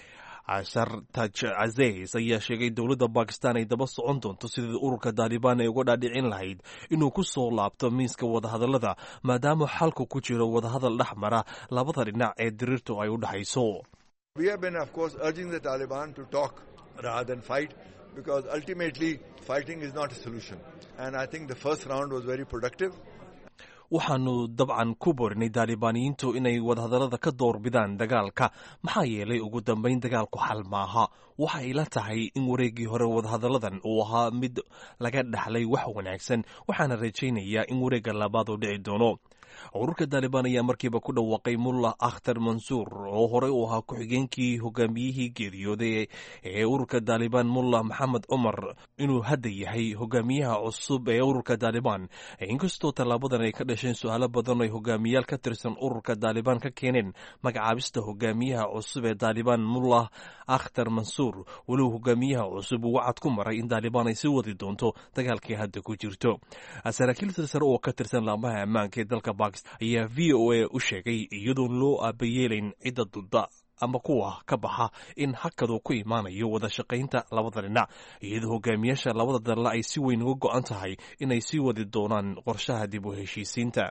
Sartaj Aziz ayaa sheegay dowladda Pakistan ay daba socon doonto sidii ururka Taliban ay uga dhaadhicin lahayd inuu ku soo laabto miiska wadahadallada maadaama xalku ku jiro wadahadal dhex mara labada dhinac ee diriirtu ay u dhaxayso. We have been of course urging the Taliban to talk rather than fight, because ultimately fighting is not a solution, and I think the first round was very productive. waxaanu dabcan ku borinay Talibaaniyiintu inay wadahadallada ka doorbidaan dagaalka, maxaa yeelay ugu dambayn dagaalku xal maaha. waxa ila tahay in wareegii hore wadahadalladan uu ahaa mid laga dhaxlay wax wanaagsan, waxaana rajaynayaa in wareegga labaad uu dhici doono. ururka Taliban ayaa markiiba ku dhawaaqay Mullah Akhtar Mansour oo horey u ahaa ku-xigeenkii hogaamiyihii geeriyooday ee ururka Taliban Mullah Maxamed Umar inuu hadda yahay hogaamiyaha cusub ee ururka Taliban. inkastoo tallaabadan ay ka dhasheen su'aalo badan ay hogaamiyaal ka tirsan ururka Taliban ka keeneen magacaabista hogaamiyaha cusub ee Taliban Mullah Akhtar Mansour, walow hogaamiyaha cusub uu wacad ku maray in Taliban ay sii wadi doonto dagaalkii hadda ku jirto. saraakiil sare oo ka tirsan laamaha ammaanka ee dalka ayaa VOA u sheegay iyadoon loo aabayeelayn cidda dudda ama kuwa ka baxa in hakadu ku imaanayo wada shaqaynta labada dhinac, iyadoo hogaamiyaasha labada dal ay si weyn uga go'an tahay inay sii wadi doonaan qorshaha dib u heshiisiinta.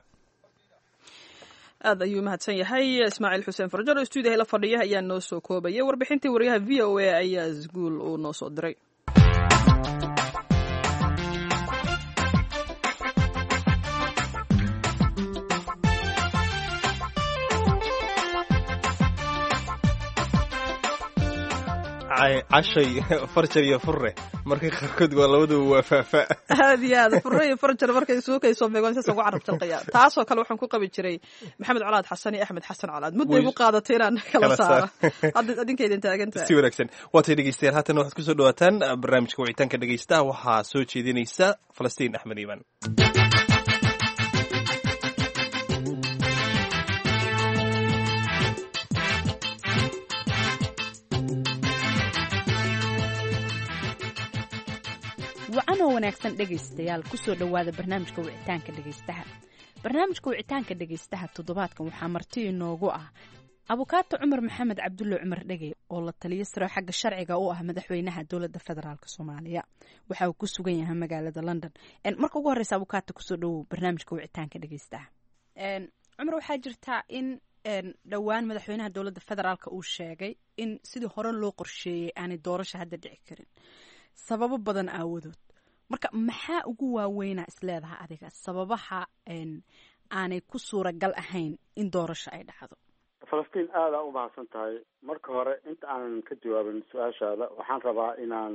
aad ayuu mahadsan yahay Ismaaciil Xuseen Farjar oo stuudiyaha la fadhiya ayaa noo soo koobaya warbixintii wariyaha VOA ayaa Guul uu noo soo diray. cashay farjar iyo furre markay qaarkood waa labaduba waa faafa. aad iyo aad furre iyo farjar markay suukayso beegoon saas ugu carab jalqaya. taasoo kale waxaan ku qabi jiray Maxamed Colaad Xasan iyo Axmed Xasan Colaad mudday ku qaadatay inaan kala saaro. adinkeedin taagantahay si wanaagsan. waatay dhegeystayaal haatan waxaad ku soo dhawaataan barnaamijka wicitaanka dhegeystaha. waxaa soo jeedinaysa Falastiin Axmed Iimaan. wacanoo wanaagsan dhegaystayaal kusoo dhowaada barnaamijka wicitaanka dhegaystaha. barnaamijka wicitaanka dhegaystaha toddobaadkan waxaa marti inoogu ah abukaato Cumar Maxamed Cabdulle Cumar Dhege oo la taliyo sare xagga sharciga u ah madaxweynaha dowladda federaalk Soomaaliya. waxa uu ku sugan yahay magaalada London. marka ugu horeysa abukaato kusoo dhowow barnaamijka wicitaanka dhegaystaha. Cumar, waxaa jirtaa in dhowaan madaxweynaha dowladda federaalk uu sheegay in sidii hore loo qorsheeyay aanay doorasho hadda dhici karin sababo badan aawadood. marka maxaa ugu waaweynaa isleedaha adiga sababaha aanay ku suuragal ahayn in doorasho ay dhacdo? Falastiin aad u mahadsan tahay. marka hore inta aanan ka jawaabin su-aashaada waxaan rabaa inaan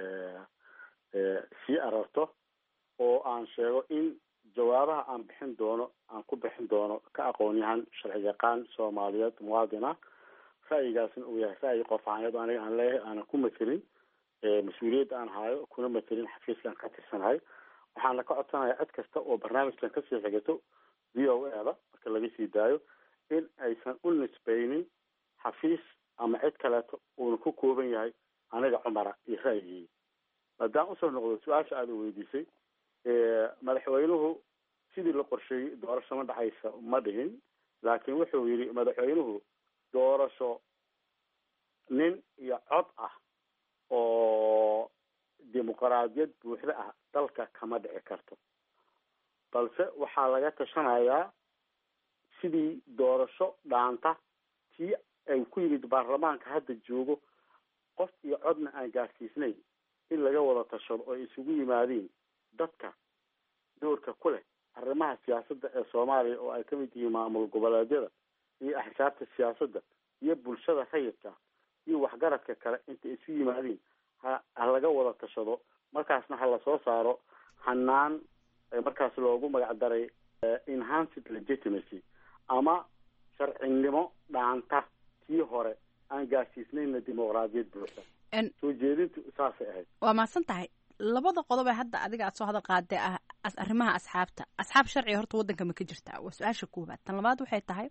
sii ararto oo aan sheego in jawaabaha aan ku bixin doono ka aqoon-yahan sharci yaqaan Soomaaliyeed muwaadin ah ra'yigaasna uu yahay ra'yi qof ahaaneed aniga aan leeyahay aanan ku matelin mas-uuliyadda aan hayo kuna matelin xafiiskaan ka tirsanahay waxaana ka codsanaya cid kasta oo barnaamijkan kasii xigato v o a-da marka laga sii daayo in aysan u nisbaynin xafiis ama cid kaleeto uuna ku kooban yahay aniga cumara iyo ra'yigii haddaan usoo noqdo su-aasha aada weydiisay madaxweynuhu sidii la qorsheeyey doorasho ma dhacaysa ma dhihin laakiin wuxuu yidhi madaxweynuhu doorasho nin iyo cod ah oo dimuqraadiyad buuxda ah dalka kama dhici karto balse waxaa laga tashanayaa sidii doorasho dhaanta tii ay ku yimid baarlamaanka hadda joogo qof iyo codna aan gaarsiisnayn in laga wada tashado oo isugu yimaadeen dadka doorka ku leh arrimaha siyaasadda ee soomaaliya oo ay ka mid yihiin maamul goboleedyada iyo axsaabta siyaasadda iyo bulshada rayidka iyo waxgaradka kale intay isu yimaadeen ha laga wada tashado markaasna ha lasoo saaro hanaan markaas loogu magac daray enhanced legitimacy ama sharcinimo dhaanta tii hore aan gaarsiisnayna dimuqraadiyad buuxda soo jeedintu saasay ahayd waa mahadsan tahay labada qodob ee hadda adiga aad soo hadal qaadee ah arrimaha asxaab sharciga horta waddanka ma ka jirtaa waa su-aasha koowaad tan labaad waxay tahay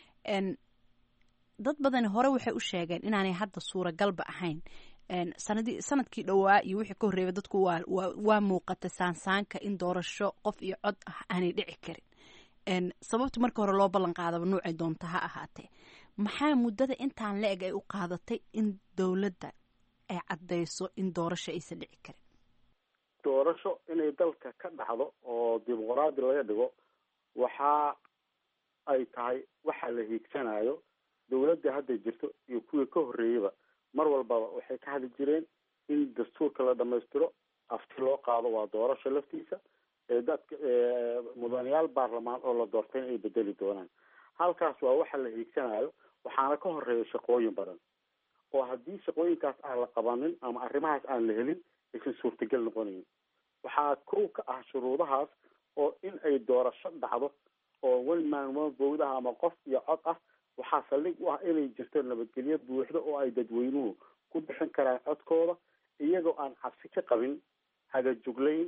dad badani hore waxay u sheegeen inaanay hadda suuragalba ahayn sanadkii dhowaa iyo wixii ka horreeyay dadku waa muuqata saansaanka in doorasho qof iyo cod ah aanay dhici karin sababta marka hore loo ballan qaadaba nuucay doonta ha ahaatee maxaa muddada intaan la-eg ay u qaadatay in dowladda ay caddayso in doorasho aysan dhici karin doorasho inay dalka ka dhacdo oo dimuqraadi laga dhigo waxa ay tahay waxa la hiigsanayo dowladda hadda jirto iyo kuwii ka horreeyeyba mar walbaba waxay ka hadli jireen in dastuurka la dhamaystiro afti loo qaado waa doorasho laftiisa dadka mudanayaal baarlamaan oo la doortay in ay bedeli doonaan halkaas waa waxa la hiigsanayo waxaana ka horeeya shaqooyin badan oo haddii shaqooyinkaas aan la qabanin ama arrimahaas aan la helin aysan suurtagal noqonayn waxaa kow ka ah shuruudahaas oo in ay doorasho dhacdo oo one man one vote ah ama qof iyo cod ah waxaa saldhig u ah inay jirto nabadgelyo buuxda oo ay dadweynuhu ku bixin karaan codkooda iyagoo aan cabsi ka qabin hagajuglayn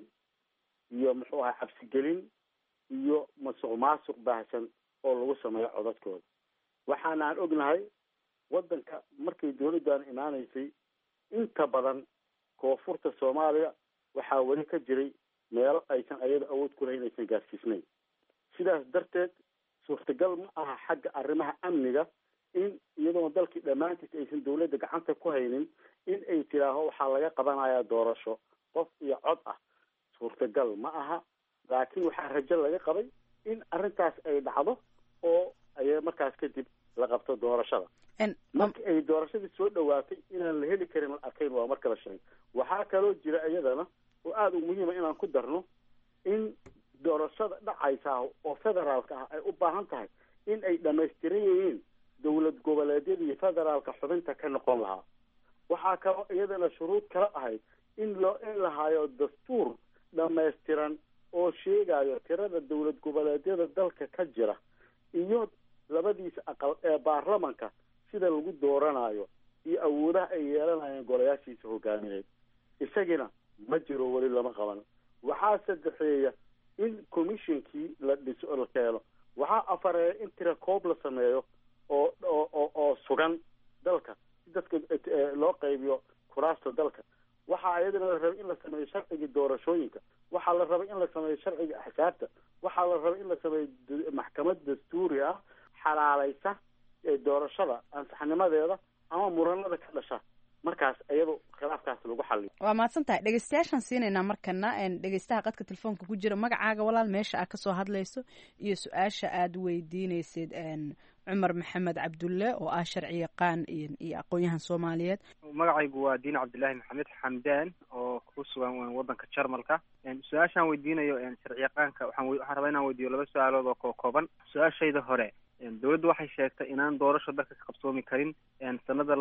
iyo muxuu ahay cabsigelin iyo masuq maasuq baahsan oo lagu sameeyo codadkooda waxaana aan ognahay waddanka markay dowladdan imaanaysay inta badan koonfurta soomaaliya waxaa weli ka jiray meelo aysan ayada awood ku lahayn aysan gaarsiisnayn sidaas darteed suurtagal ma aha xagga arrimaha amniga in iyadoo dalkii dhammaantiis aysan dowladda gacanta ku haynin in ay tidhaaho waxaa laga qabanayaa doorasho qof iyo cod ah suurtagal ma aha laakiin waxaa rajo laga qabay in arrintaas ay dhacdo oo ay markaas kadib la qabto doorashada markii ay doorashadii soo dhawaatay inaan la heli karin la arkayn waa marka la sheegay waxaa kaloo jira iyadana oo aada u muhiima inaan ku darno in doorashada dhacaysa oo federaalka ah ay u baahan tahay in ay dhamaystiran yihiin dowlad goboleedyada iyo federaalka xubinta ka noqon lahaa waxaa kaloo iyadana shuruud kala ahayd in la hayo dastuur dhamaystiran oo sheegayo tirada dowlad goboleedyada dalka ka jira iyo labadiisa aqal ee baarlamanka sida lagu dooranayo iyo awoodaha ay yeelanayeen golayaashiisa hogaamineed isagina ma jiro weli lama qaban waxaa saddexeeya in commissionkii la dhiso la keeno waxaa afareeya in tira koob la sameeyo oo sugan dalka si dadka loo qaybiyo kuraasta dalka waxaa iyadana la rabay in la sameeyo sharcigii doorashooyinka waxaa la rabay in la sameeyo sharciga axsaabta waxaa la rabay in la sameeyo maxkamad dastuuri ah xalaalaysa doorashada ansaxnimadeeda ama muranada ka dhasha markaas iyado khilaafkaas lagu xaliyo waa mahadsan tahay dhegeystayaashaan siinaynaa markana dhegeystaha qadka telefoonka ku jira magacaaga walaal meesha aad kasoo hadlayso iyo su-aasha aad weydiinaysid cumar maxamed cabdulle oo ah sharci yaqaan iyo aqoon-yahan soomaaliyeed magacaygu waa diin cabdillaahi maxamed xamdaan oo ku sugan wadanka jarmalka su-aashaan weydiinayo sharci yaqaanka waxaan rabaa inaan weydiiyo laba su-aalood oo kooban su-aashayda hore dowladdu waxay sheegtay inaan doorasho dalka ka qabsoomi karin sanada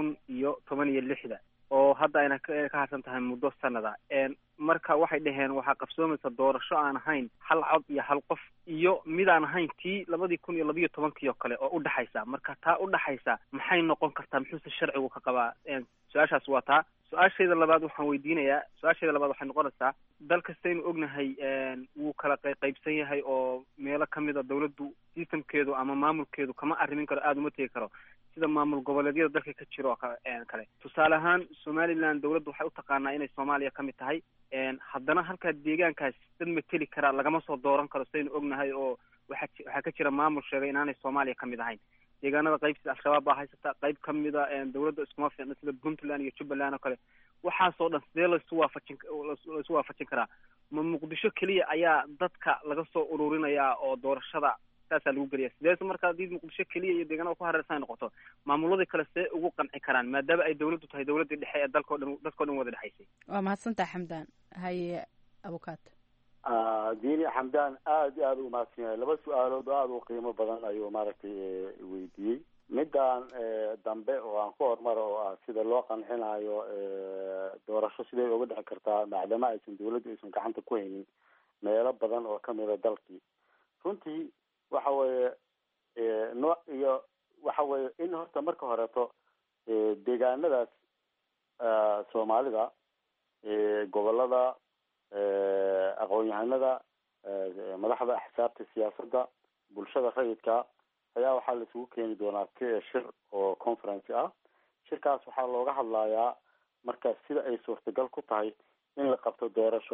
2016 oo hadda ayna ka harsan tahay muddo sanada. marka waxay dhaheen waxaa qabsoomaysa doorasho aan ahayn hal cod iyo hal qof iyo mid aan ahayn tii 2012 oo kale oo u dhaxaysa. marka taa u dhaxaysa maxay noqon kartaa, muxuuse sharcigu ka qabaa? su-aashaas waa taa. su-aasheeda labaad waxay noqonaysaa dal kastaynu ognahay wuu kala qaybsan yahay oo meelo kamida dawladdu systemkeedu ama maamulkeedu kama arrimin karo, aada uma tegi karo sida maamul goboleedyada dalka ka jiro kale. tusaale ahaan somaliland dawladdu waxay u taqaanaa inay soomaaliya kamid tahay, haddana halkaa deegaankaas dad mateli karaa lagama soo dooran karo sidaynu ognahay, oo waxaa ka jira maamul sheegay inaanay soomaaliya kamid ahayn. deegaanada qaybtiisa al-shabaab baa haysata, qayb kamida dawladda iskuma fiicna sida puntland iyo jubbaland oo kale. waxaasoo dhan sidee laisu waafajin karaa? ma muqdisho keliya ayaa dadka laga soo ururinayaa oo doorashada saasaa lagu geliya? sidees marka haddii muqdisho keliya iyo deegaanada ku hareersan ay noqoto, maamuladii kale see ugu qanci karaan maadaama ay dawladdu tahay dawladdii dhexe ee dadkao dhan wada dhexaysay? waa mahadsantaha xamdaan. haye abukaat. diini xamdaan aad iyo aada u mahadsan yahay. laba su-aalood oo aada u qiimo badan ayuu maaragtay weydiiyey. midaan dambe oo aan ku hormaro oo ah sida loo qancinayo doorasho siday uga dhexi kartaa maadaama aysan dawladdu aysan gacanta ku haynin meelo badan oo kamida dalkii. runtii waxa weeye nooc iyo waxa weeye in horta marka horeeto deegaanadaas soomaalida gobolada aqoon-yahanada madaxda axsaabta siyaasadda bulshada rayidka ayaa waxaa la isugu keeni doonaa shir oo conference ah. shirkaas waxaa looga hadlayaa marka sida ay suurtagal ku tahay in la qabto doorasho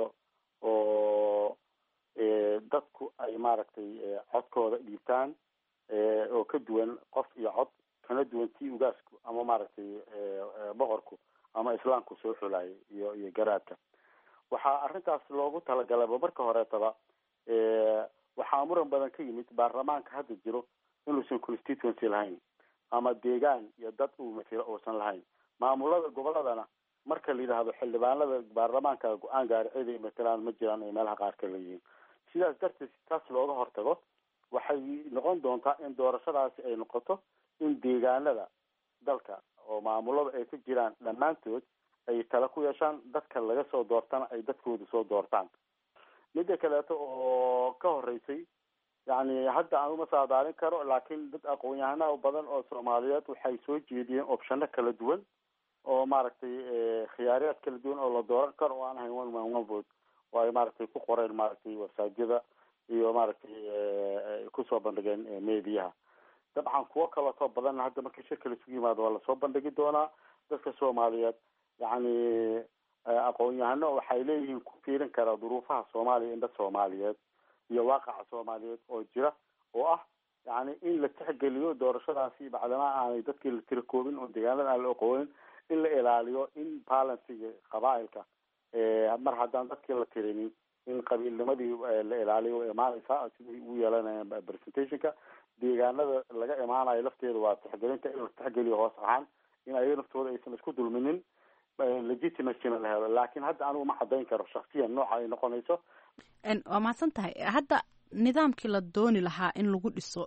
oo dadku ay maaragtay codkooda dhiibtaan oo ka duwan qof iyo cod kana duwan tii ugaasku ama maaragtay boqorku ama islaamku soo xulayay iyo garaadka. waxaa arrintaas loogu talagalaba marka horeetaba waxaa muran badan ka yimid baarlamaanka hadda jiro inuusan constituency lahayn ama deegaan iyo dad uu matiro uusan lahayn. maamulada goboladana marka la yidhaahdo xildhibaanada baarlamaanka go-aan gaari cid ay matalaan ma jiraan ay meelaha qaar ka leeyihiin. sidaas darteed taas looga hortago waxay noqon doontaa in doorashadaasi ay noqoto in deegaanada dalka oo maamulada ay ka jiraan dhammaantood ay tala ku yeeshaan, dadka laga soo doortana ay dadkooda soo doortaan. midda kaleeto oo ka horeysay yani hadda aan uma saadaalin karo, laakiin dad aqoon-yahanaha badan oo soomaaliyeed waxay soo jeediyeen opshano kala duwan oo maaragtay khiyaariyaad kala duwan oo la dooran karo oo aan ahayn one man one vote oo ay maaragtay ku qoreen maaragtay websiteyada iyo maaragtay kusoo bandhigeen mediaha. dabcan kuwo kaleetoo badan hadda marka shirka laisugu yimaado waa lasoo bandhigi doonaa. dadka soomaaliyeed yani aqoon-yahano waxay leeyihiin ku fiirin karaa duruufaha soomaaliya indha soomaaliyeed iyo waaqaca soomaaliyeed oo jira oo ah yani in la tixgeliyo doorashadaasi bacdama aanay dadkii la tira koobin oo deegaanada aan la oqoonin, in la ilaaliyo in balansiga qabaailka mar haddaan dadkii la tirinin in qabiilnimadii la ilaaliyo imaanaysaa sidii u yeelanayaan presentationka. deegaanada laga imaanayo lafteeda waa tixgelinta in la tixgeliyo hoos ahaan in ayaga naftooda aysan isku dulminin legitimacyna la helo. laakiin hadda anigu ma cadayn karo shaksiyan nooca ay noqonayso. waa mahadsan tahay. hadda nidaamkii la dooni lahaa in lagu dhiso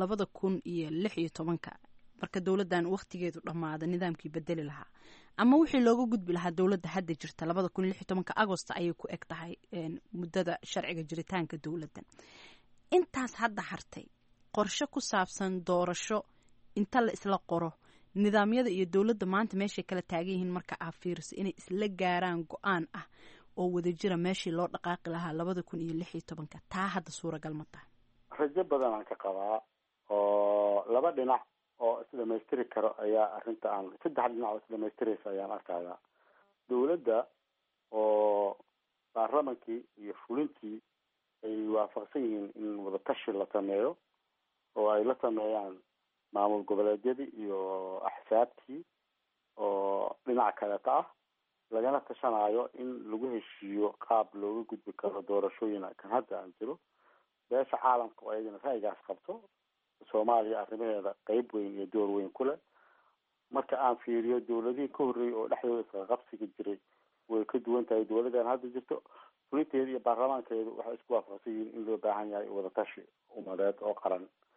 2016 marka dowladdan waktigeedu dhammaada nidaamkii bedeli lahaa ama wixii looga gudbi lahaa dowladda hadda jirta 2016 agosto ayay ku eg tahay muddada sharciga jiritaanka dowladdan. intaas hadda hartay qorshe ku saabsan doorasho inta la isla qoro nidaamyada iyo dowladda maanta meeshay kala taagan yihiin marka aa fiiriso inay isla gaaraan go-aan ah oo wadajira meeshii loo dhaqaaqi lahaa 2016 taa hadda suuragal ma tahay? rajo badan aan ka qabaa oo laba dhinac oo isdhamaystiri karo ayaa arrinta aan 3 dhinac oo isdhamaystiraysa ayaan arkayaa. dowladda oo baarlamankii iyo fulintii ay waafaqsan yihiin in wadatashi la sameeyo oo ay la sameeyaan maamul goboleedyadii iyo axsaabtii oo dhinac kaleeta ah, lagana tashanayo in lagu heshiiyo qaab looga gudbi karo doorashooyin kan hadda aan jiro. beesha caalamka oo ayadana ra'yigaas qabto, soomaaliya arrimaheeda qeyb weyn iyo door weyn ku leh. marka aan fiiriyo dowladihii ka horreeyay oo dhexdooda isqaqabsiga jiray way ka duwan tahay dowladdan hadda jirto. fulinteeda iyo baarlamaankeedu waxay isku waafaqsan yihiin in loo baahan yahay wadatashi umadeed oo qaran.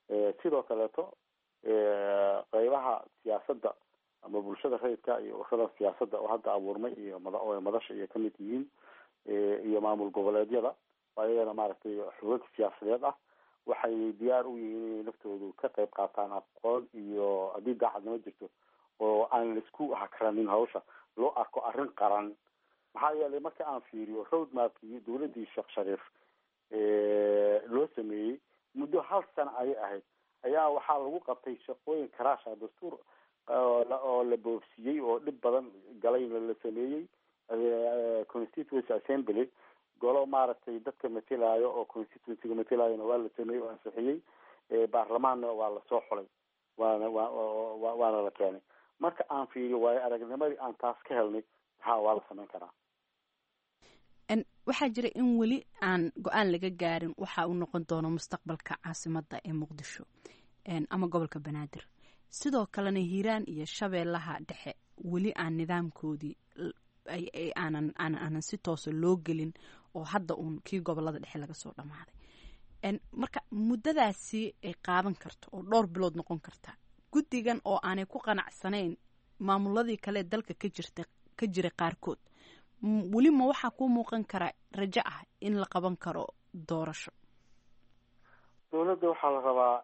sidoo kaleeto qaybaha siyaasadda ama bulshada rayidka iyo ururada siyaasadda oo hadda abuurmay iyo madasha iyo kamid yihiin iyo maamul goboleedyada ayagana maaragtay xogag siyaasadeed ah waxay diyaar u yihiin inay naftoodu ka qayb qaataan aqoon iyo haddii daacadnimo jirto oo aan laisku hakranin hawsha loo arko arrin qaran maxaa yeelay marka aan fiiriyo road mapkii dowladdii sheekh shariif loo sameeyey muddo 1 sano ayay ahayd ayaa waxaa lagu qabtay shaqooyin karaasha dastuur oo la boofsiyey oo dhib badan galayna la sameeyey constituency assembly golo maaragtay dadka matalaayo oo constituencyga matalaayona waa la sameeyey oo ansixiyey baarlamaanna waa lasoo xulay waana la keenay marka aan fiiriyo waayo aragnimadii aan taas ka helnay waa la samayn karaa. waxaa jira in weli aan go-aan laga gaarin waxa uu noqon doono mustaqbalka caasimadda ee muqdisho ama gobolka banaadir sidoo kalena hiiraan iyo shabeellaha dhexe weli aan nidaamkoodii aanan si toosa loo gelin oo hadda uun kii gobolada dhexe laga soo dhammaaday marka muddadaasi ay qaadan karto oo dhowr bilood noqon karta guddigan oo aanay ku qanacsanayn maamuladii kale dalka ka jira qaarkood weli ma waxaa ku muuqan kara rajo ah in la qaban karo doorasho? dowladda waxaa la rabaa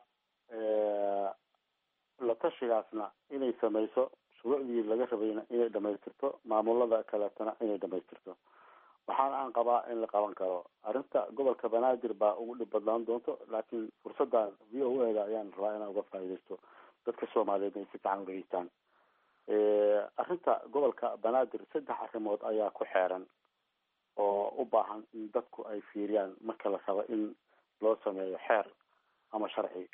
la tashigaasna inay samayso shuruucdii laga rabayna inay dhamaystirto maamulada kaleetana inay dhamaystirto waxaana aan qabaa in la qaban karo arrinta gobolka banaadir baa ugu dhib badnaan doonto laakiin fursaddan v o a da ayaan rabaa inaan uga faa'iidaysto dadka soomaaliyeed inay si fiican u dhageystaan arrinta gobolka banaadir 3 arrimood ayaa ku xeeran oo u baahan in dadku ay fiiriyaan marka la rabo in loo sameeyo xeer ama sharci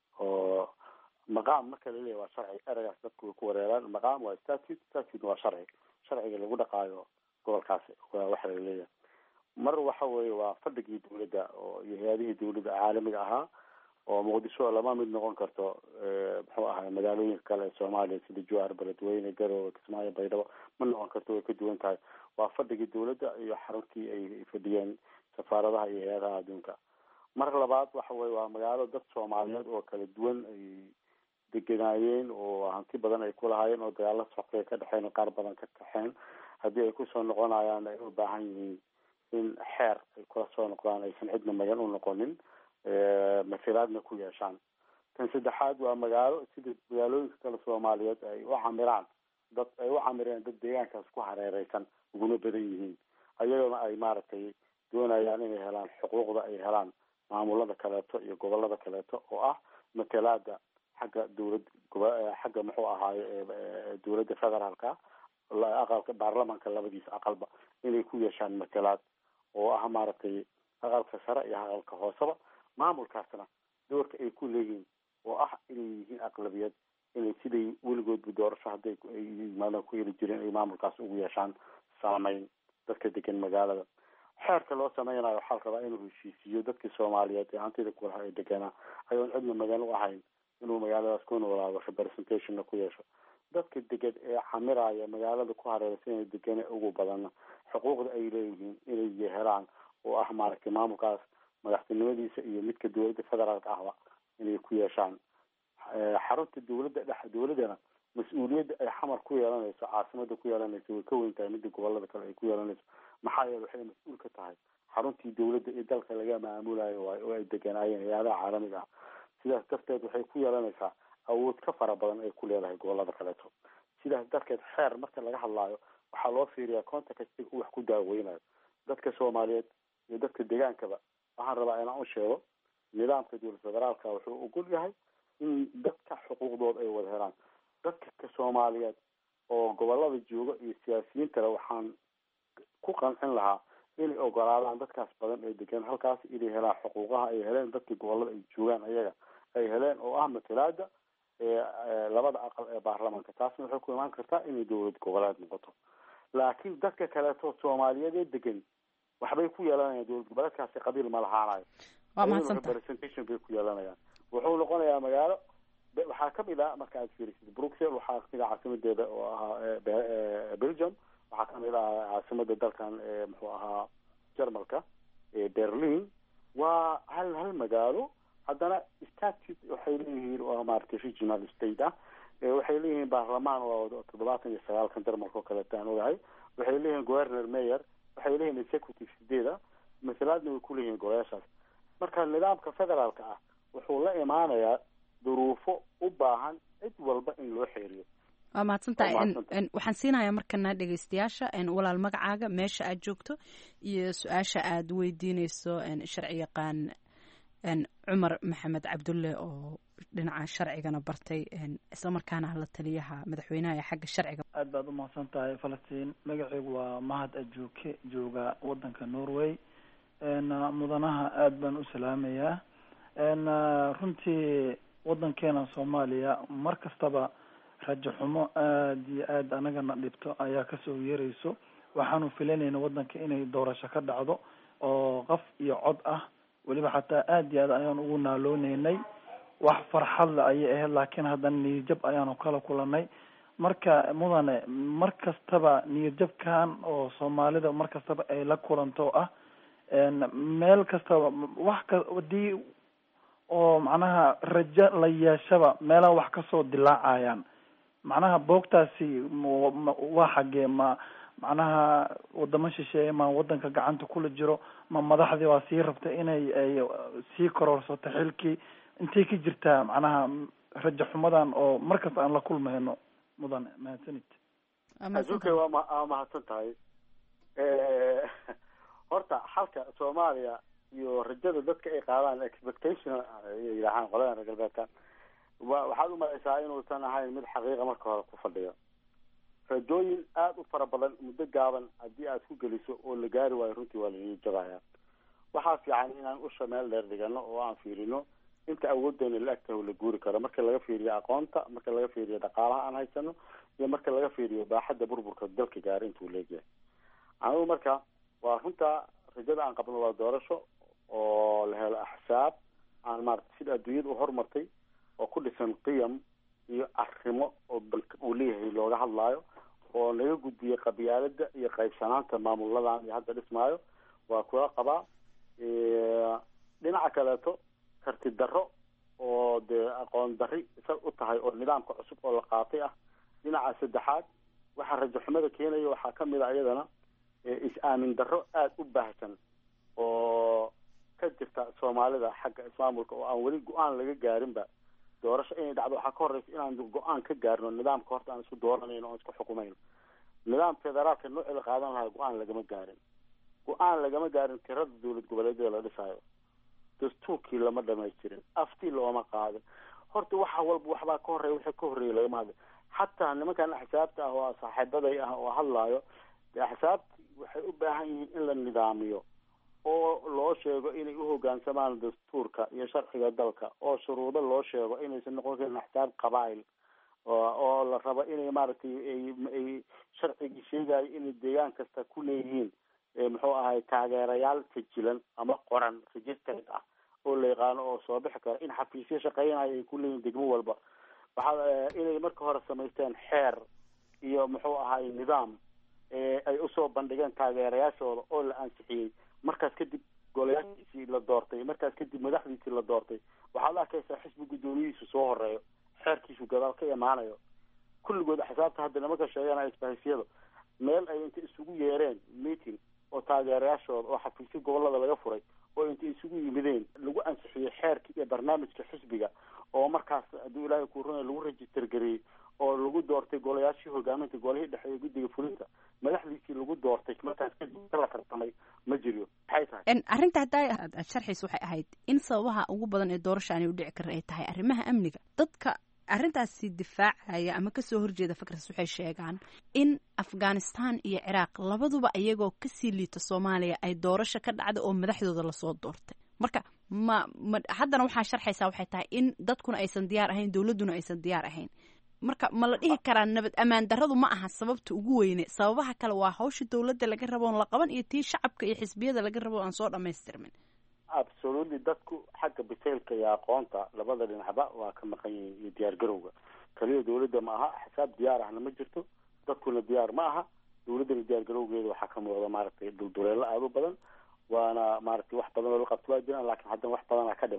oo maqaam marka la leeyahay waa sharci eragaas dadku way ku wareeraan maqaam waa statute waa sharciga lagu dhaqaayo gobolkaasi waa waxa la leeyahay mar waxa weeye waa fadhigii dowladda oo iyo hay-adihii dowladda caalamiga ahaa oo muqdisho lama mid noqon karto muxuu ahaa magaalooyinka kale ee soomaaliya sida jowhar beledweyne garowe kismaayo baydhabo ma noqon karto way ka duwan tahay waa fadhigii dowladda iyo xaruntii ay fadhiyeen safaaradaha iyo hay-adaha adduunka mar labaad waxa weye waa magaalo dad soomaaliyeed oo kala duwan ay deganaayeen oo hanti badan ay ku lahaayeen oo dagaalo soqay ka dhexeen qaar badan ka kaxeen haddii ay kusoo noqonayaan ay u baahan yihiin in xeer ay kula soo noqdaan aysan cidna magan u noqonin masilaadna ku yeeshaan tan saddexaad waa magaalo sida magaalooyinka kale soomaaliyeed ay u camiraan dad deegaankaas ku hareereysan uguna badan yihiin ayagona ay maaragtay doonayaan inay helaan xuquuqda ay helaan maamulada kaleeto iyo gobolada kaleeto oo ah matalaada xagga xagga muxuu ahaaye dowladda federaalka aqalka baarlamanka labadiisa aqalba inay ku yeeshaan matalaad oo ah maaragtay aqalka sare iyo aqalka hooseba maamulkaasna doorka ay ku leeyihiin oo ah inay yihiin aqlabiyad inay siday weligoodba doorasho hadday yimaadaan ku heli jireen ay maamulkaas ugu yeeshaan saameyn dadka degan magaalada xeerka loo sameynayo waxaa la rabaa inuu heshiisiiyo dadkii soomaaliyeed ee hantida kulaha ay deganaa ayoon cidna magan u ahayn inuu magaaladaas ku noolaado representationna ku yeesho dadka deged ee camiraya magaalada ku hareeraysan inay degane ugu badanna xuquuqda ay leeyihiin inay helaan oo ah maaragtay maamulkaas madaxtinimadiisa iyo midka dowladda federaalka ahba inay ku yeeshaan xarunta dowladdana mas-uuliyadda ay xamar ku yeelanayso caasimada ku yeelanayso way ka weyn tahay midda gobolada kale ay ku yeelanayso maxaa yeele waxay mas-uul ka tahay xaruntii dowladda iyo dalka laga maamulayo waayo oo ay deganaayeen hay-adaha caalamiga ah sidaas darteed waxay ku yeelanaysaa awood ka fara badan ay ku leedahay gobolada kaleeto sidaas darteed xeer marka laga hadlaayo waxaa loo fiiriyaa contextiga uu wax ku daaweynayo dadka soomaaliyeed iyo dadka degaankaba waxaan rabaa inaan u sheego nidaamka dowlad federaalka wuxuu ogol yahay in dadka xuquuqdooda ay wada helaan dadka soomaaliyeed oo gobolada jooga iyo siyaasiyiintale waxaan ku qancin lahaa inay ogolaadaan dadkaas badan ee degan halkaas inay helaan xuquuqaha ay heleen dadkii gobolada ay joogaan ayaga ay heleen oo ah matalaada labada aqal ee baarlamanka taasna waxay ku imaan kartaa inay dowlad goboleed noqoto laakiin dadka kaleeto soomaaliyeed ee degan waxbay ku yeelanayaan dowlad goboleedkaasi qabiil ma lahaanayo representation bay ku yeelanayaan wuxuu noqonayaa magaalo waxaa kamid ah marka aad fiirisid bruxelles waxaa kamid ah caasimadeeda oo ahaa belgium waxaa kamid ah caasimada dalkan muxuu ahaa jarmalka berlin waa hal magaalo haddana statute waxay leeyihiin waa maaragtay regional state ah, waxay leeyihiin baarlamaan oo 79 jarmalka oo kaleeta aan ogahay, waxay leeyihiin governor mayor, waxay leeyihiin executive sideeda, masalaadna way ku leeyihiin golayaashaas. marka nidaamka federaalka ah wuxuu la imaanayaa duruufo u baahan cid walba in loo xeeriyo. waa mahadsantahay. waxaan siinayaa markana dhegeystayaasha walaal magacaaga, meesha aad joogto iyo su-aasha aad weydiineyso sharci yaqaan cumar maxamed cabdulle oo dhinaca sharcigana bartay islamarkaana la taliyaha madaxweynaha ee xagga sharciga. aad baad u mahadsan tahay falastiin. magacaygu waa mahad ajuuke, jooga wadanka norway. mudanaha aad baan u salaamayaa. runtii wadankeena soomaaliya mar kastaba rajo xumo aada iyo aada anagana dhibto ayaa kasoo yeerayso. waxaanu filanayna wadanka inay doorasho ka dhacdo oo qof iyo cod ah, weliba xataa aada iyo aad ayaan ugu naalooneynay. wax farxadle ayay ahayd, laakiin haddana niyadjab ayaanu kala kulanay. marka mudane mar kastaba niyadjabkan oo soomaalida mar kastaba ay la kulanto ah meel kastaba wax hadii oo macnaha rajo la yeeshaba meelaha wax kasoo dilaacayaan. macnaha boogtaasi waa xagee, ma macnaha wadamo shisheeye ma wadanka gacanta kula jiro, ma madaxdii waa sii rabta inay ay sii kororsato xilkii, intay ka jirtaa macnaha rajo xumadan oo markasta aan la kulmayno. mudane mahadsanid. aduuke waa mahadsan tahay. horta xalka soomaaliya iyo rajada dadka ay qaadaan expectation ay yidhaahaan qolada reer galbeedka, waxaad u malaysaa inuusan ahayn mid xaqiiqa marka hore ku fadhiyo. rajooyin aada u fara badan muddo gaaban haddii aad ku geliso oo la gaari waayo runtii waa laii jabaya. waxaa fiican inaan usha meel dheer dhigano oo aan fiirino inta awooddeena la agtahay la guuri karo, marka laga fiiriyo aqoonta, marka laga fiiriyo dhaqaalaha aan haysano, iyo marka laga fiiriyo baaxadda burburka dalka gaari intuu leegyahay. anigu marka waa runta rajada aan qabno waa doorasho oo la helo axsaab aan maarata sida adduunyada u horumartay oo ku dhisan qiyam iyo arrimo oo dalka uu leeyahay looga hadlaayo, oo laga gudbiyey qabyaalada iyo qaybsanaanta maamuladan iyo hadda dhismaayo. waa kula qabaa. dhinaca kaleeto karti darro oo dee aqoon darri isag u tahay oo nidaamka cusub oo la qaatay ah. dhinaca saddexaad waxaa rajo xumada keenaya waxaa kamid a iyadana is-aamin darro aada u baahsan oo ka jirta soomaalida xagga ismaamulka, oo aan weli go-aan laga gaarinba. doorasho inay dhacdo waxaa ka horeysa inaan go-aan ka gaarno nidaamka horta aan isku dooranayno oon isku xukumayno. nidaam federaalka noocii la qaadan lahaa go-aan lagama gaarin tirada dowlad goboleedyada la dhisaayo. dastuurkii lama dhamaystirin, aftii looma qaadin. horta waxa walba waxbaa ka horeeya, wixii ka horreeyay lagama hadlin. xataa nimankan axsaabta ah oo saaxiibaday ah oo hadlaayo, dee axsaabti waxay u baahan yihiin in la nidaamiyo oo loo sheego inay u hoggaansamaan dastuurka iyo sharciga dalka, oo shuruudo loo sheego inaysan noqon karin axsaab qabaa'il oo la rabo inay maaragtay ay sharcigii sheegayo inay deegaan kasta ku leeyihiin muxuu ahay taageerayaal sajilan ama qoran registered ah oo la yaqaano oo soo bixi kara, in xafiisyo shaqeynayo ay ku leeyihiin degmo walba. waxaa inay marka hore samaysteen xeer iyo muxuu ahay nidaam ay usoo bandhigeen taageerayaashooda oo la ansixiyey. markaas kadib golayaashiisii la doortay, markaas kadib madaxdiisii la doortay. waxaad arkaysaa xisbi guddoomiyihiisu soo horeeyo, xeerkiisu gadaal ka imaanayo. kulligood axsaabta hadda nimanka sheeganaya isbahaysiyada meel ay inta isugu yeereen meeting oo taageerayaashooda oo xafiisyo gobolada laga furay oo intay isugu yimideen lagu ansixiyey xeerkii iyo barnaamijka xisbiga, oo markaas hadduu ilaahay ku runay lagu register gareeyey oo lagu doortay golayaashii hogaaminta, golihii dhexe ee guddiga fulinta, madaxdiisii lagu doortay. markaas kadib la tartamay ma jiro. maxay tahay arrinta haddaa aad sharxiis waxay ahayd in sababaha ugu badan ee doorasha aanay u dhici karin ay tahay arrimaha amniga. dadka arrintaasi difaacaya ama kasoo horjeeda fikradas waxay sheegaan in afghanistan iyo ciraaq labaduba iyagoo kasii liita soomaaliya ay doorasho ka dhacda oo madaxdooda lasoo doortay. marka ma haddana waxaa sharxaysaa waxay tahay in dadkuna aysan diyaar ahayn, dowladduna aysan diyaar ahayn. marka ma la dhihi karaa nabad ammaan darradu ma aha sababta ugu weyne, sababaha kale waa hawsha dowladda laga rabo on la qaban iyo tii shacabka iyo xisbiyada laga rabo aan soo dhamaystirmin. absolutely. dadku xagga biseylka iyo aqoonta labada dhinacba waa ka maqan yihiin iyo diyaar garowga. kaliya dowladda ma aha, xisaab diyaar ahna ma jirto, dadkuna diyaar ma aha. dowladdana diyaar garowgeeda waxaa ka muuqda maaragtay dulduleelo aada u badan, waana maaragtay wax badan oo la qabto waa jiraan, laakiin haddana wax badanaa ka dhiman.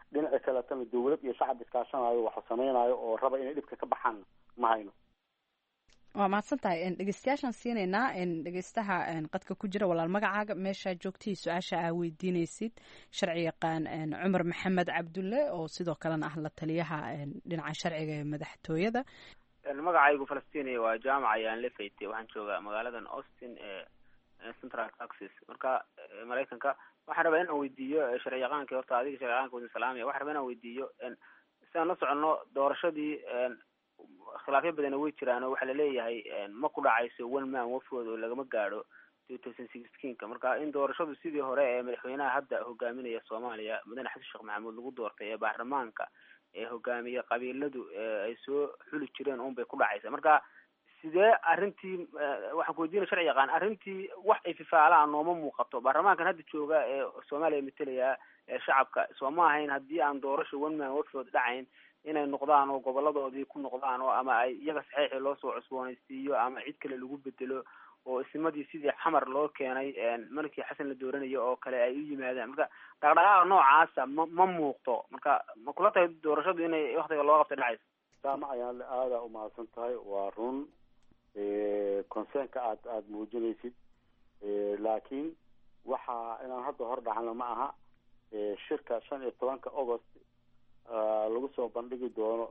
dhinaca kaletana dawlad iyo shacab iskaashanayo waxa samaynayo oo raba inay dhibka ka baxaan ma hayno. waa mahadsan tahay dhegeystayaashaan siinaynaa dhegeystaha qadka ku jira walaal magacaaga meeshaa joogtihii su-aasha aa weydiinaysid sharci yaqaan cumar maxamed cabdulle oo sidoo kalena ah la taliyaha dhinaca sharciga ee madaxtooyada. magacaygu falastiiniya waa jaamac ayaan la faytay waxaan joogaa magaaladan austin ee central texas marka maraykanka. waxaan rabaa inaan weydiiyo sharci yaqaanka horta adiga sharci yaqaanka wadin salaamaya waxaan rabaa inaan weydiiyo sidaan la soconno doorashadii khilaafyo badana way jiraan oo waxaa laleeyahay ma ku dhacayso one man wafwood oo lagama gaadho 2016 marka in doorashadu sidii hore ee madaxweynaha hadda hogaaminaya soomaaliya mudane xasan sheekh maxamuud lagu doortay ee baarlamaanka ee hogaamiye qabiiladu ay soo xuli jireen un bay ku dhacaysa. marka sidee arrintii waxaan ku weydiinaya sharci yaqaan arrintii wax ay fifaalaan nooma muuqato baarlamaankan hadda jooga ee soomaaliya matalaya ee shacabka soo ma ahayn haddii aan doorasho one man wafwood dhacayn inay noqdaan oo goboladoodii ku noqdaan oo ama ay iyaga saxiixii loo soo cusboonaysiiyo ama cid kale lagu bedelo oo isimadii sidii xamar loo keenay markii xasan la dooranayo oo kale ay u yimaadaan. marka dhaqdhaqaaqa noocaasa ma muuqto marka ma kula tahay doorashadu inay waktiga loo qabta dhacayso? jaamac ayaan aada umahadsan tahay waa run concernka aada muujinaysid laakiin waxa inaan hadda hor dhacno ma aha shirka 15 August lagu soo bandhigi doono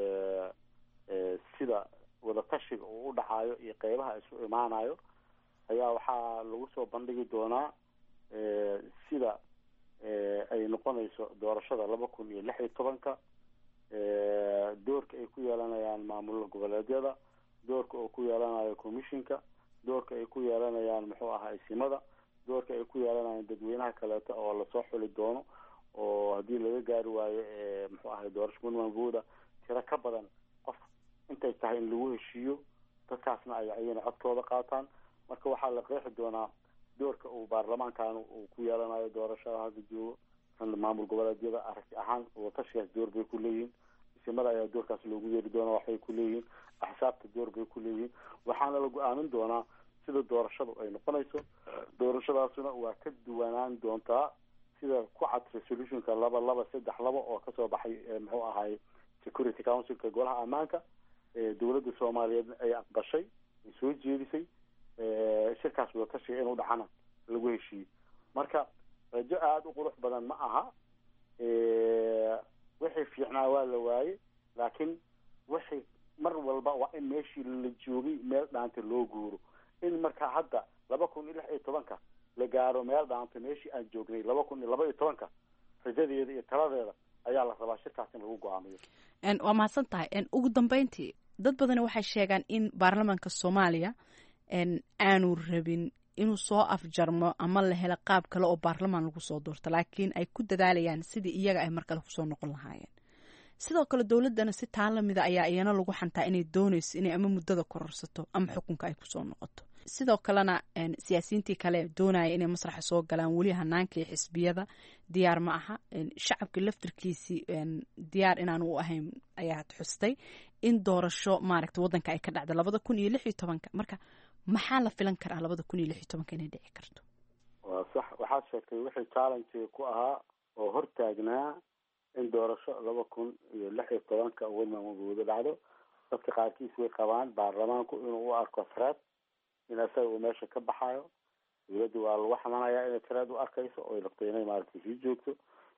sida wadatashiga uu u dhacayo iyo qeybaha isu imaanayo ayaa waxaa lagu soo bandhigi doonaa sida ay noqonayso doorashada 2016 doorka ay ku yeelanayaan maamulka goboleedyada doorka uu ku yeelanayo commissionka doorka ay ku yeelanayaan muxuu ahaa isimada doorka ay ku yeelanayaan dadweynaha kaleeto oo lasoo xuli doono oo haddii laga gaari waayo muxuu ahay doorasho manwangooda tiro ka badan qof intay tahay in lagu heshiiyo dadkaasna ay ayana codkooda qaataan. marka waxaa la qeexi doonaa doorka uu baarlamaankan uu ku yeelanayo doorashada hadda joogo maamul goboleedyada aragti ahaan watashigaas door bay ku leeyihiin isimada ayaa doorkaas loogu yeeri doonaa waxbay ku leeyihiin axsaabta door bay ku leeyihiin waxaana la go-aamin doonaa sida doorashadu ay noqonayso. doorashadaasuna waa ka duwanaan doontaa sida ku cad resolutionka 2232 oo kasoo baxay muxuu ahay security councilka golaha ammaanka dowladda soomaaliyeed ay aqbashay ay soo jeedisay shirkaas wadatashiga inuu dhacana lagu heshiiyey. marka rajo aada u qurux badan ma aha wixii fiicnaa waa la waayey laakiin wixii mar walba waa in meeshii la joogay meel dhaanta loo guuro in marka hadda 2016 la gaaro meel dhaanta meeshii aan joognay 2012 rajadeeda iyo taladeeda ayaa la rabaa shirkaas in lagu go-aamiyo. waa mahadsan tahay ugu dambeyntii dad badani waxay sheegaan in baarlamaanka soomaaliya aanu rabin inuu soo afjarmo ama la helo qaab kale oo baarlamaan lagu soo doorto laakiin ay ku dadaalayaan sidii iyaga ay markale kusoo noqon lahaayeen. sidoo kale dowladana si taa lamida ayaa iyana lagu xantaa inay doonayso inay ama muddada kororsato ama xukunka ay kusoo noqoto. sidoo kalena siyaasiyiintii kale doonaya inay masraxa soo galaan weli hanaanka iyo xisbiyada diyaar ma aha. shacabka laftirkiisii diyaar inaanu u ahayn ayaad xustay in doorasho maaragta wadanka ay ka dhacda 2016 marka maxaa la filan karaa 2016 inay dhici karto? waa sax waxaad sheegtay wixii challenge ku ahaa oo hortaagnaa in doorasho 2016 wadnamagooda dhacdo. dadka qaarkiis way qabaan baarlamaanku inuu u arko threat in asaga uu meesha ka baxayo dowladda waa lagu xamanayaa inay threat u arkayso oo ay rabto inay maaragtay sii joogto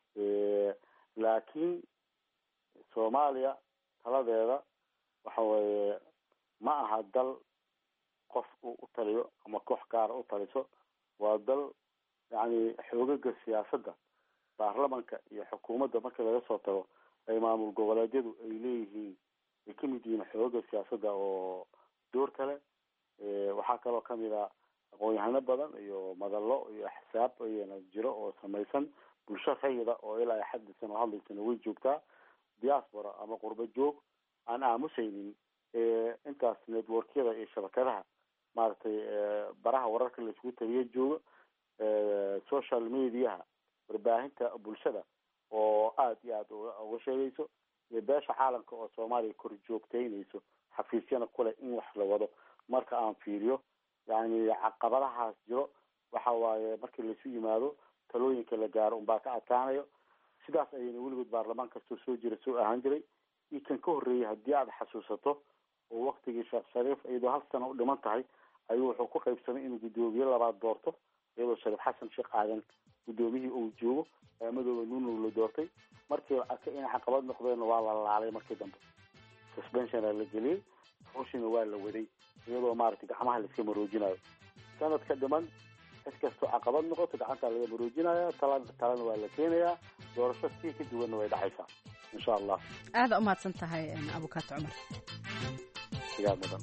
laakiin soomaaliya taladeeda waxa weeye ma aha dal qof uu u taliyo ama koox gaara u taliso waa dal yani xoogaga siyaasadda baarlamanka iyo xukuumadda marka laga soo tago ay maamul goboleedyadu ay leeyihiin ay ka mid yihiin xoogaga siyaasadda oo door kale waxaa kaloo kamid a aqoon-yahano badan iyo madallo iyo axsaab ayana jiro oo samaysan bulsho rayida oo ilaa xadisan oo hadlaysana way joogtaa diaspora ama qurbo joog aan aamusaynin intaas networkyada iyo shabakadaha maaragtay baraha wararka la isugu tabiya jooga social mediaha warbaahinta bulshada oo aada iyo aada uga sheegayso iyo beesha caalamka oo soomaaliya kor joogtaynayso xafiisyana kule in wax la wado. marka aan fiiriyo yani caqabadahaas jiro waxa waaye markii laisu yimaado talooyinka la gaaro unbaa ka adkaanayo sidaas ayayna weligood baarlamaan kastoo soo jira soo ahaan jiray. iyo kan ka horreeyay haddii aada xasuusato oo waktigii sheekh shariif iyadoo hal sano u dhiman tahay ayuu wuxuu ku qaybsamay inuu guddoomiye labaad doorto, iyadoo shariif xasan sheekh aadan guddoomiyihii uu joogo madoobe nuunow la doortay. markii arkay inay caqabad noqdeen waa la laalay, markii dambe suspensiona la geliyey, hawshina waa la waday iyadoo maaragtay gacmaha laiska maroojinayo. sanadka dhiman cid kastoo caqabad noqoto gacantaa laga maroojinaya, talana waa la keenayaa, doorasho sii ka duwanna way dhacaysaa insha allah. aada umahadsan tahay abukaato cumar. sigaa mudan.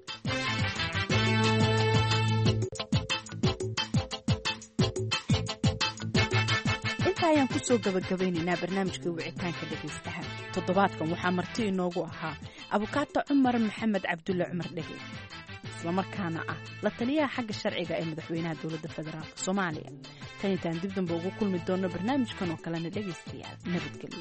inta ayaan kusoo gabagabeynaynaa barnaamijka wicitaanka dhegaystaha. toddobaadkan waxaa marti inoogu ahaa abukaato cumar maxamed cabdulle cumar dhege, islamarkaana ah la taliyaha xagga sharciga ee madaxweynaha dowladda federaalk soomaaliya. tan intaan dib dambe ugu kulmi doono barnaamijkan oo kalena dhegaystayaal nabadgelyo.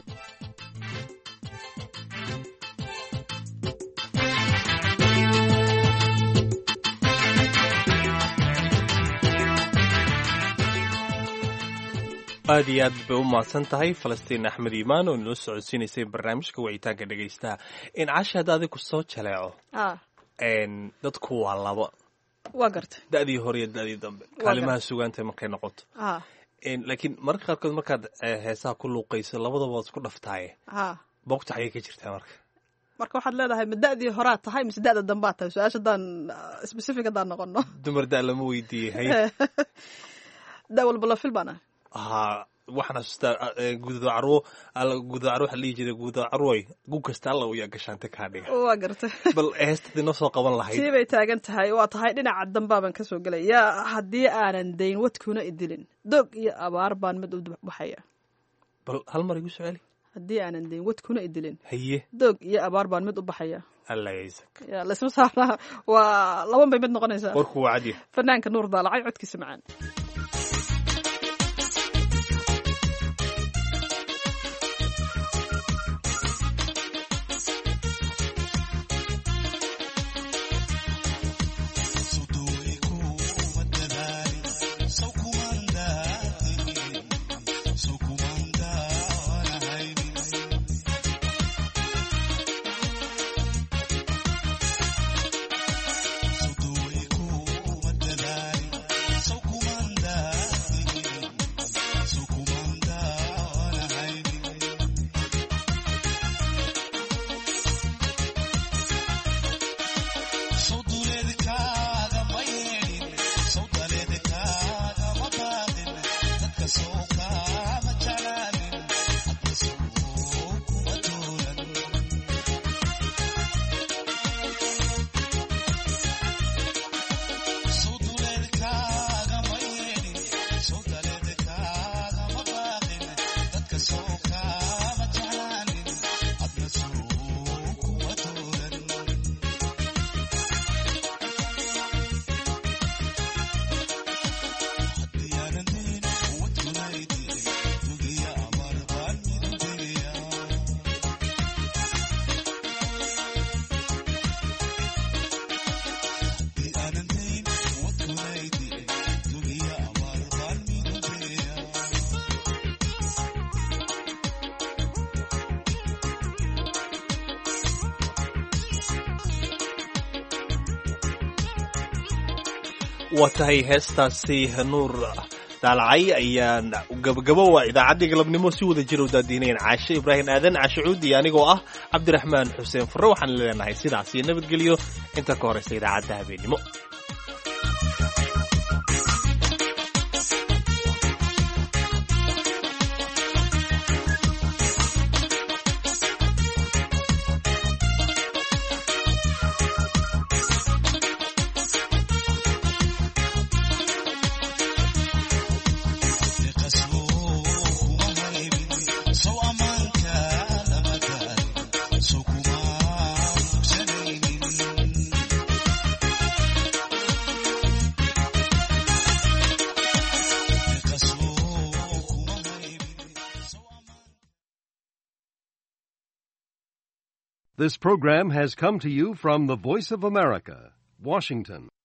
aad iyo aad bay u mahadsan tahay falastiin axmed iimaan oo inoo socodsiinaysay barnaamijka wicitaanka dhegaystaha. in casha hadda adigu soo jaleeco dadku waa laba, waa garta da'dii hore iyo da'dii dambe, kaalimaha sugaanta markay noqoto. laakiin marka qaarkood markaad heesaha ku luuqayso labadaba waad isku dhaftaaye boogta xagee ka jirtaa marka waxaad leedahay ma da'dii horaad tahay mise da'da dambaad tahay? su-aasha haddaan specific haddaan noqono dumar da' lama weydiiyey. da walba la fil baan ahay. ha waxaan xasuustaa guudo carwo waxa dhihi jiray guudo carwoy gu kasta alla u yaa gashaante kaa dhiga. waa gartay. bal heestadii noo soo qaban lahayd. sii bay taagan tahay, waa tahay dhinaca dambaaban kasoo gelaya. haddii aanan dayn wadkuna idilin, doog iyo abaar baan mid u baxaya. bal hal mar igu soo celi. haddii aanan dayn wadkuna idilin, haye doog iyo abaar baan mid u baxaya. alla yaysak. ya laysma saaraa, waa laban bay mid noqonaysaa. warku waa cadi. fanaanka nuur daalacay codkiisa macaan. waa tahay heestaasi nuur daalacay ayaan gabagabo waa idaacaddii galabnimo si wada jira u daadiinayn caashe ibraahim aadan caashe cuudi anigoo ah cabdiraxmaan xuseen furre waxaan leenahay sidaas iyo nabadgelyo inta ka horeysa idaacadda habeenimo. This program has come to you from the Voice of America, Washington.